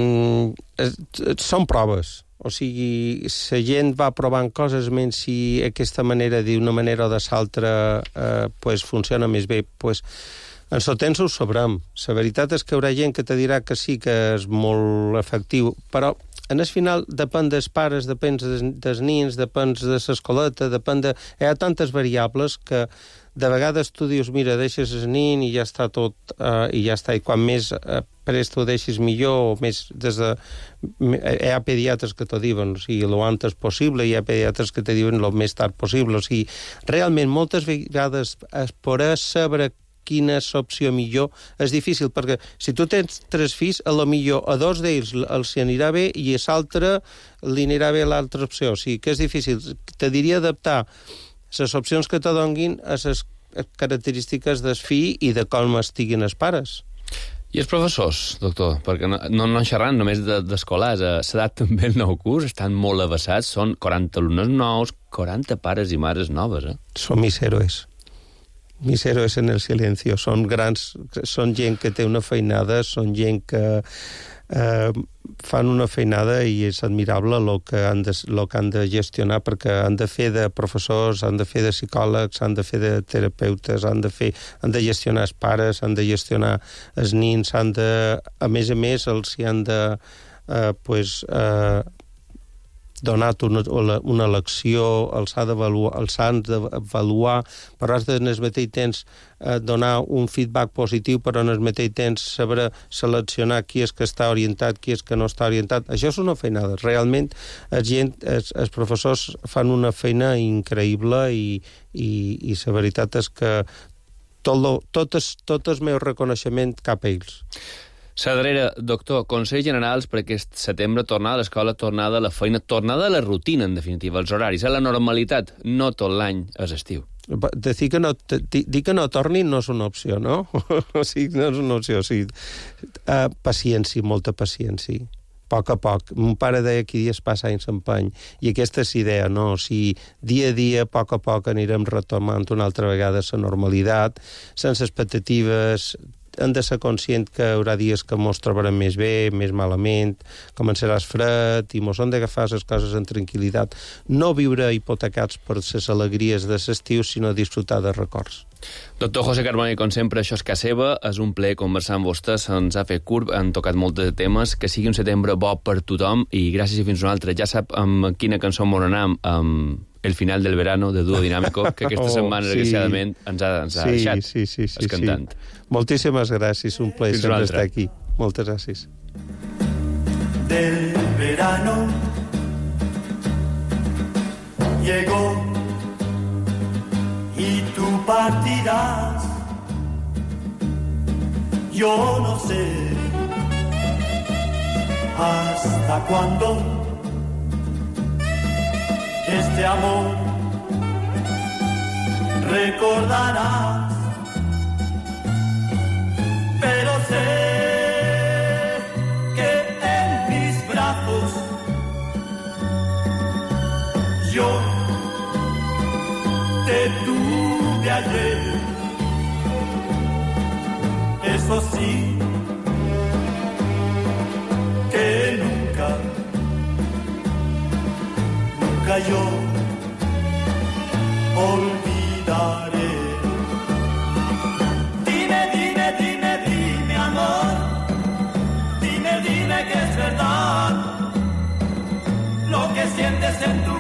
són proves. O sigui, la gent va provant coses, menys si aquesta manera d'una manera o de l'altra pues funciona més bé, pues en el temps ho sabrem. La veritat és que hi haurà gent que te dirà que sí que és molt efectiu, però en el final depèn dels pares, depèn dels nins, depèn de l'escoleta, depèn de... Hi ha tantes variables que de vegades tu dius, mira, deixes el nin i ja està tot, i ja està, i quan més prest ho deixes millor, o més des de... Hi ha pediatres que t'ho diuen, o sigui, lo antes possible, i hi ha pediatres que te diuen lo més tard possible, o sigui, realment moltes vegades poder saber quina és l'opció millor és difícil, perquè si tu tens 3 fills, a lo millor a 2 d'ells els anirà bé i a l'altre li anirà bé l'altra opció. O sigui que és difícil. Te diria adaptar les opcions que te donguin a les característiques del fill i de com estiguin els pares. I els professors, doctor? Perquè no xerrant només d'escolars, a l'edat també el nou curs, estan molt avessats, són 40 alumnes nous, 40 pares i mares noves, Són mis héroes. Mis héroes en el silencio. Són grans, són gent que té una feinada, són gent que fan una feinada i és admirable el que han de gestionar, perquè han de fer de professors, han de fer de psicòlegs, han de fer de terapeutes, han de gestionar els pares, han de gestionar els nins, a més, els hi han de donar una lecció, els han d'avaluar, però has de, en el mateix temps, donar un feedback positiu, però en el mateix temps saber seleccionar qui és que està orientat, qui és que no està orientat. Això és una feinada. Realment, els professors fan una feina increïble i la veritat és que tot el meu reconeixement cap a ells. Sadarrera, doctor, consells generals per aquest setembre, tornada a l'escola, tornada a la feina, tornada a la rutina, en definitiva, els horaris, a la normalitat. No tot l'any és estiu. Dir que no tornin no és una opció, no? O sigui, no és una opció. O sigui, paciència, molta paciència. A poc. Mon pare deia que dies passa anys s'empany. I aquesta és idea, no? O sigui, dia a dia, a poc anirem retomant una altra vegada la normalitat, sense expectatives. Hem de ser conscient que hi haurà dies que mos trobarem més bé, més malament, començaràs fred, i mos hem d'agafar les coses en tranquil·litat. No viure hipotecats per les alegries de l'estiu, sinó disfrutar de records. Doctor José Carboni, com sempre, això és casa seva, és un plaer conversar amb vostè, se'ns ha fet curt, han tocat molts de temes, que sigui un setembre bo per tothom, i gràcies i fins una altra. Ja sap amb quina cançó m'ho anam, amb El final del verano, de Dúo Dinámico, que aquesta setmana, desgraciadament, ens ha deixat el cantant. Moltíssimes gràcies, un plaer sempre estar aquí. Moltes gràcies. Del verano llegó y tú partirás. Yo no sé hasta cuándo este amor recordarás, pero sé que en mis brazos yo te tuve ayer. Eso sí, que nunca yo olvidaré. Dime, amor, dime que es verdad lo que sientes en tu